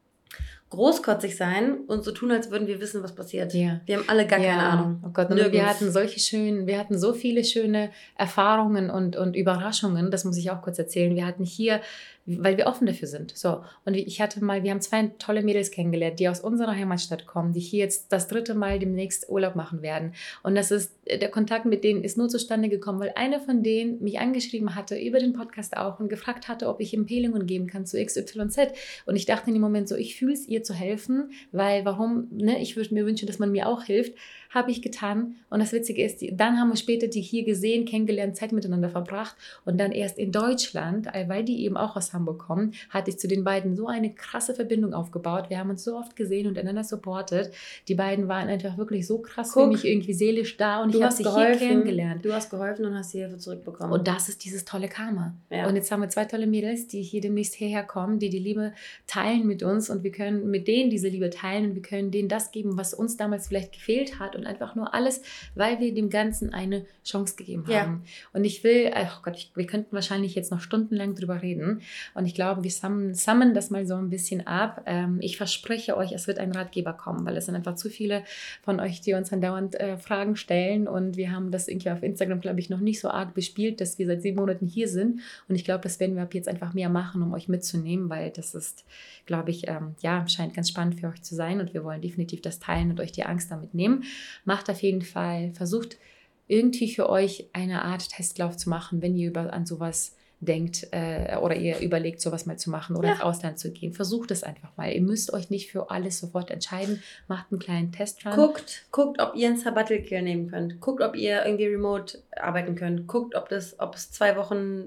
großkotzig sein und so tun, als würden wir wissen, was passiert. Ja. Wir haben alle gar keine Ahnung. Oh Gott, und wir hatten so viele schöne Erfahrungen und Überraschungen, das muss ich auch kurz erzählen. Wir hatten hier, weil wir offen dafür sind. So, und wir haben 2 tolle Mädels kennengelernt, die aus unserer Heimatstadt kommen, die hier jetzt das 3. Mal demnächst Urlaub machen werden. Und der Kontakt mit denen ist nur zustande gekommen, weil eine von denen mich angeschrieben hatte, über den Podcast auch, und gefragt hatte, ob ich Empfehlungen geben kann zu XYZ. Und ich dachte in dem Moment so, ich fühle es, ihr zu helfen, weil warum, ich würde mir wünschen, dass man mir auch hilft, habe ich getan. Und das Witzige ist, dann haben wir später die hier gesehen, kennengelernt, Zeit miteinander verbracht und dann erst in Deutschland, weil die eben auch aus Hamburg kommen, hatte ich zu den beiden so eine krasse Verbindung aufgebaut. Wir haben uns so oft gesehen und einander supportet. Die beiden waren einfach wirklich so krass für mich irgendwie seelisch da und ich habe sie hier kennengelernt. Du hast geholfen und hast die Hilfe zurückbekommen. Und das ist dieses tolle Karma. Ja. Und jetzt haben wir 2 tolle Mädels, die hier demnächst hierher kommen, die Liebe teilen mit uns und wir können mit denen diese Liebe teilen und wir können denen das geben, was uns damals vielleicht gefehlt hat und einfach nur alles, weil wir dem Ganzen eine Chance gegeben haben. Ja. Und ich will, wir könnten wahrscheinlich jetzt noch stundenlang drüber reden und ich glaube, wir summen das mal so ein bisschen ab. Ich verspreche euch, es wird ein Ratgeber kommen, weil es sind einfach zu viele von euch, die uns andauernd Fragen stellen und wir haben das irgendwie auf Instagram, glaube ich, noch nicht so arg bespielt, dass wir seit 7 Monaten hier sind und ich glaube, das werden wir ab jetzt einfach mehr machen, um euch mitzunehmen, weil das ist, glaube ich, scheint ganz spannend für euch zu sein und wir wollen definitiv das teilen und euch die Angst damit nehmen. Macht auf jeden Fall, versucht irgendwie für euch eine Art Testlauf zu machen, wenn ihr an sowas denkt oder ihr überlegt, sowas mal zu machen oder ins Ausland zu gehen. Versucht es einfach mal. Ihr müsst euch nicht für alles sofort entscheiden. Macht einen kleinen Testrun. Guckt, ob ihr ein Sabbatical nehmen könnt. Guckt, ob ihr irgendwie remote arbeiten könnt. Guckt, ob es 2 Wochen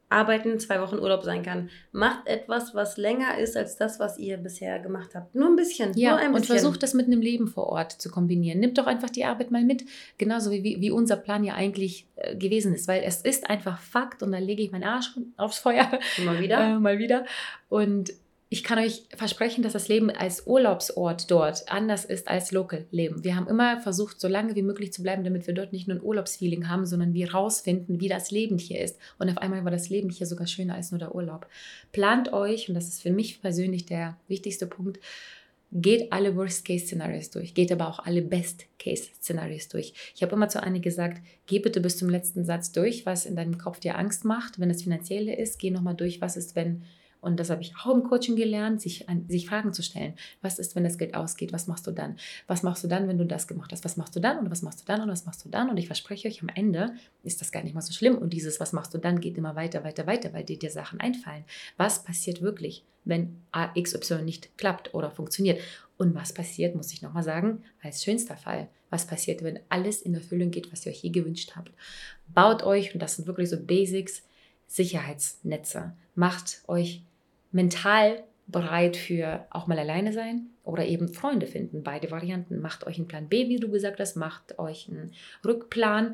Arbeiten, 2 Wochen Urlaub sein kann. Macht etwas, was länger ist als das, was ihr bisher gemacht habt. Nur ein bisschen. Ja, nur ein und bisschen. versucht das mit einem Leben vor Ort zu kombinieren. Nimmt doch einfach die Arbeit mal mit, genauso wie unser Plan ja eigentlich gewesen ist, weil es ist einfach Fakt und da lege ich meinen Arsch aufs Feuer. Mal wieder. Mal wieder. Und ich kann euch versprechen, dass das Leben als Urlaubsort dort anders ist als Local-Leben. Wir haben immer versucht, so lange wie möglich zu bleiben, damit wir dort nicht nur ein Urlaubsfeeling haben, sondern wir rausfinden, wie das Leben hier ist. Und auf einmal war das Leben hier sogar schöner als nur der Urlaub. Plant euch, und das ist für mich persönlich der wichtigste Punkt, geht alle Worst-Case-Szenarios durch, geht aber auch alle Best-Case-Szenarios durch. Ich habe immer zu Anni gesagt, geh bitte bis zum letzten Satz durch, was in deinem Kopf dir Angst macht. Wenn es finanzielle ist, geh nochmal durch, was ist, wenn... Und das habe ich auch im Coaching gelernt, sich Fragen zu stellen. Was ist, wenn das Geld ausgeht? Was machst du dann? Was machst du dann, wenn du das gemacht hast? Was machst du dann? Und was machst du dann? Und was machst du dann? Und ich verspreche euch, am Ende ist das gar nicht mal so schlimm. Und dieses, was machst du dann, geht immer weiter, weiter, weiter, weil dir Sachen einfallen. Was passiert wirklich, wenn XY nicht klappt oder funktioniert? Und was passiert, muss ich nochmal sagen, als schönster Fall? Was passiert, wenn alles in Erfüllung geht, was ihr euch je gewünscht habt? Baut euch, und das sind wirklich so Basics, Sicherheitsnetze. Macht euch mental bereit für auch mal alleine sein oder eben Freunde finden. Beide Varianten. Macht euch einen Plan B, wie du gesagt hast. Macht euch einen Rückplan.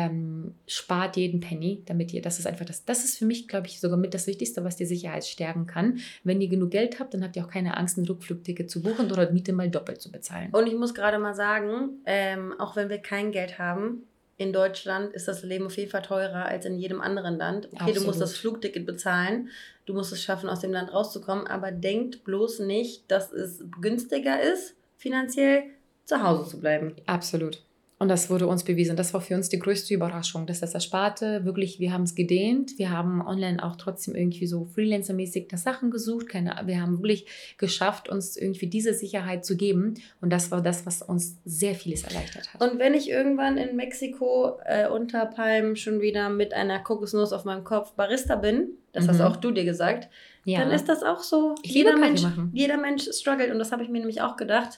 Spart jeden Penny, damit ihr, das ist für mich, glaube ich, sogar mit das Wichtigste, was die Sicherheit stärken kann. Wenn ihr genug Geld habt, dann habt ihr auch keine Angst, ein Rückflugticket zu buchen oder Miete mal doppelt zu bezahlen. Und ich muss gerade mal sagen, auch wenn wir kein Geld haben, in Deutschland ist das Leben auf jeden Fall teurer als in jedem anderen Land. Okay, Absolut. Du musst das Flugticket bezahlen, du musst es schaffen, aus dem Land rauszukommen, aber denkt bloß nicht, dass es günstiger ist, finanziell zu Hause zu bleiben. Absolut. Und das wurde uns bewiesen. Das war für uns die größte Überraschung, dass das Ersparte wirklich, wir haben es gedehnt. Wir haben online auch trotzdem irgendwie so Freelancer-mäßig das Sachen gesucht. Wir haben wirklich geschafft, uns irgendwie diese Sicherheit zu geben. Und das war das, was uns sehr vieles erleichtert hat. Und wenn ich irgendwann in Mexiko unter Palmen schon wieder mit einer Kokosnuss auf meinem Kopf Barista bin, das hast auch du dir gesagt, dann ist das auch so. Jeder Mensch struggelt. Und das habe ich mir nämlich auch gedacht.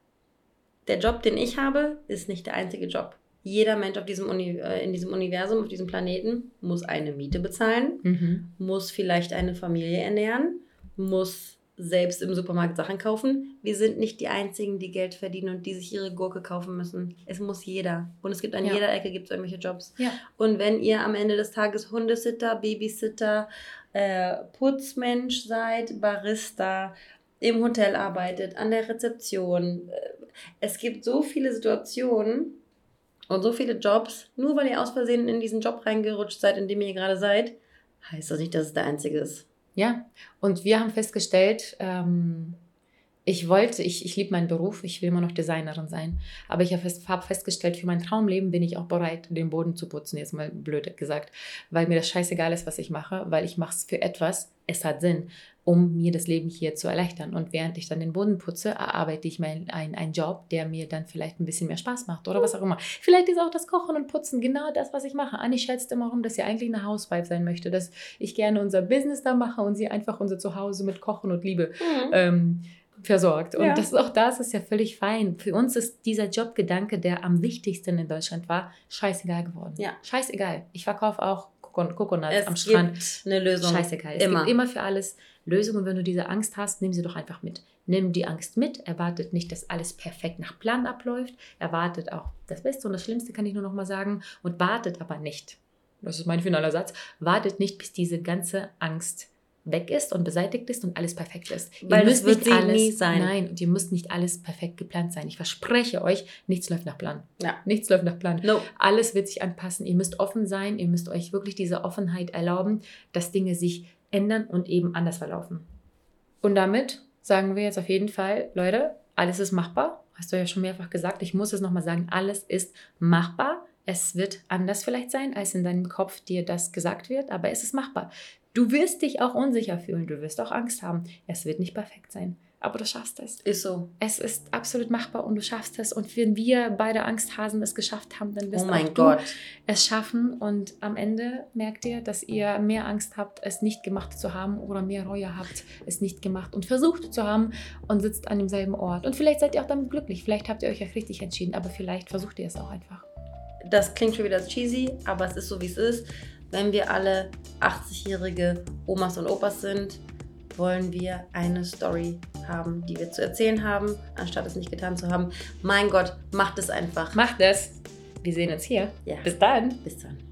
Der Job, den ich habe, ist nicht der einzige Job. Jeder Mensch in diesem Universum, auf diesem Planeten, muss eine Miete bezahlen, muss vielleicht eine Familie ernähren, muss selbst im Supermarkt Sachen kaufen. Wir sind nicht die Einzigen, die Geld verdienen und die sich ihre Gurke kaufen müssen. Es muss jeder. Und es gibt an jeder Ecke irgendwelche Jobs. Ja. Und wenn ihr am Ende des Tages Hundesitter, Babysitter, Putzmensch seid, Barista, im Hotel arbeitet, an der Rezeption. Es gibt so viele Situationen und so viele Jobs. Nur weil ihr aus Versehen in diesen Job reingerutscht seid, in dem ihr gerade seid, heißt das nicht, dass es der einzige ist. Ja, und wir haben festgestellt, ich liebe meinen Beruf, ich will immer noch Designerin sein, aber ich habe festgestellt, für mein Traumleben bin ich auch bereit, den Boden zu putzen, jetzt mal blöd gesagt, weil mir das scheißegal ist, was ich mache, weil ich mache es für etwas, es hat Sinn, um mir das Leben hier zu erleichtern. Und während ich dann den Boden putze, erarbeite ich mir einen Job, der mir dann vielleicht ein bisschen mehr Spaß macht oder was auch immer. Vielleicht ist auch das Kochen und Putzen genau das, was ich mache. Anni schätzt immer rum, dass sie eigentlich eine Housewife sein möchte, dass ich gerne unser Business da mache und sie einfach unser Zuhause mit Kochen und Liebe versorgt. Und das ist ja völlig fein. Für uns ist dieser Jobgedanke, der am wichtigsten in Deutschland war, scheißegal geworden. Ja. Scheißegal. Ich verkaufe auch Coconuts am Strand. Es gibt eine Lösung. Scheißegal. Es gibt immer für alles Lösungen. Wenn du diese Angst hast, nimm sie doch einfach mit. Nimm die Angst mit. Erwartet nicht, dass alles perfekt nach Plan abläuft. Erwartet auch das Beste und das Schlimmste, kann ich nur noch mal sagen. Und wartet aber nicht. Das ist mein finaler Satz. Wartet nicht, bis diese ganze Angst weg ist und beseitigt ist und alles perfekt ist. Weil das wird sie nie sein. Nein, und ihr müsst nicht alles perfekt geplant sein. Ich verspreche euch, nichts läuft nach Plan. Ja. Nichts läuft nach Plan. No. Alles wird sich anpassen. Ihr müsst offen sein. Ihr müsst euch wirklich diese Offenheit erlauben, dass Dinge sich ändern und eben anders verlaufen. Und damit sagen wir jetzt auf jeden Fall, Leute, alles ist machbar. Hast du ja schon mehrfach gesagt. Ich muss es nochmal sagen, alles ist machbar. Es wird anders vielleicht sein, als in deinem Kopf dir das gesagt wird, aber es ist machbar. Du wirst dich auch unsicher fühlen, du wirst auch Angst haben. Es wird nicht perfekt sein, aber du schaffst es. Ist so. Es ist absolut machbar und du schaffst es. Und wenn wir beide Angsthasen es geschafft haben, dann wirst auch du es schaffen. Und am Ende merkt ihr, dass ihr mehr Angst habt, es nicht gemacht zu haben oder mehr Reue habt, es nicht gemacht und versucht zu haben und sitzt an demselben Ort. Und vielleicht seid ihr auch damit glücklich. Vielleicht habt ihr euch auch richtig entschieden, aber vielleicht versucht ihr es auch einfach. Das klingt schon wieder cheesy, aber es ist so, wie es ist. wenn wir alle 80-jährige Omas und Opas sind, wollen wir eine Story haben, die wir zu erzählen haben, anstatt es nicht getan zu haben. Mein Gott, macht es einfach. Macht es. Wir sehen uns hier. Ja. Bis dann. Bis dann.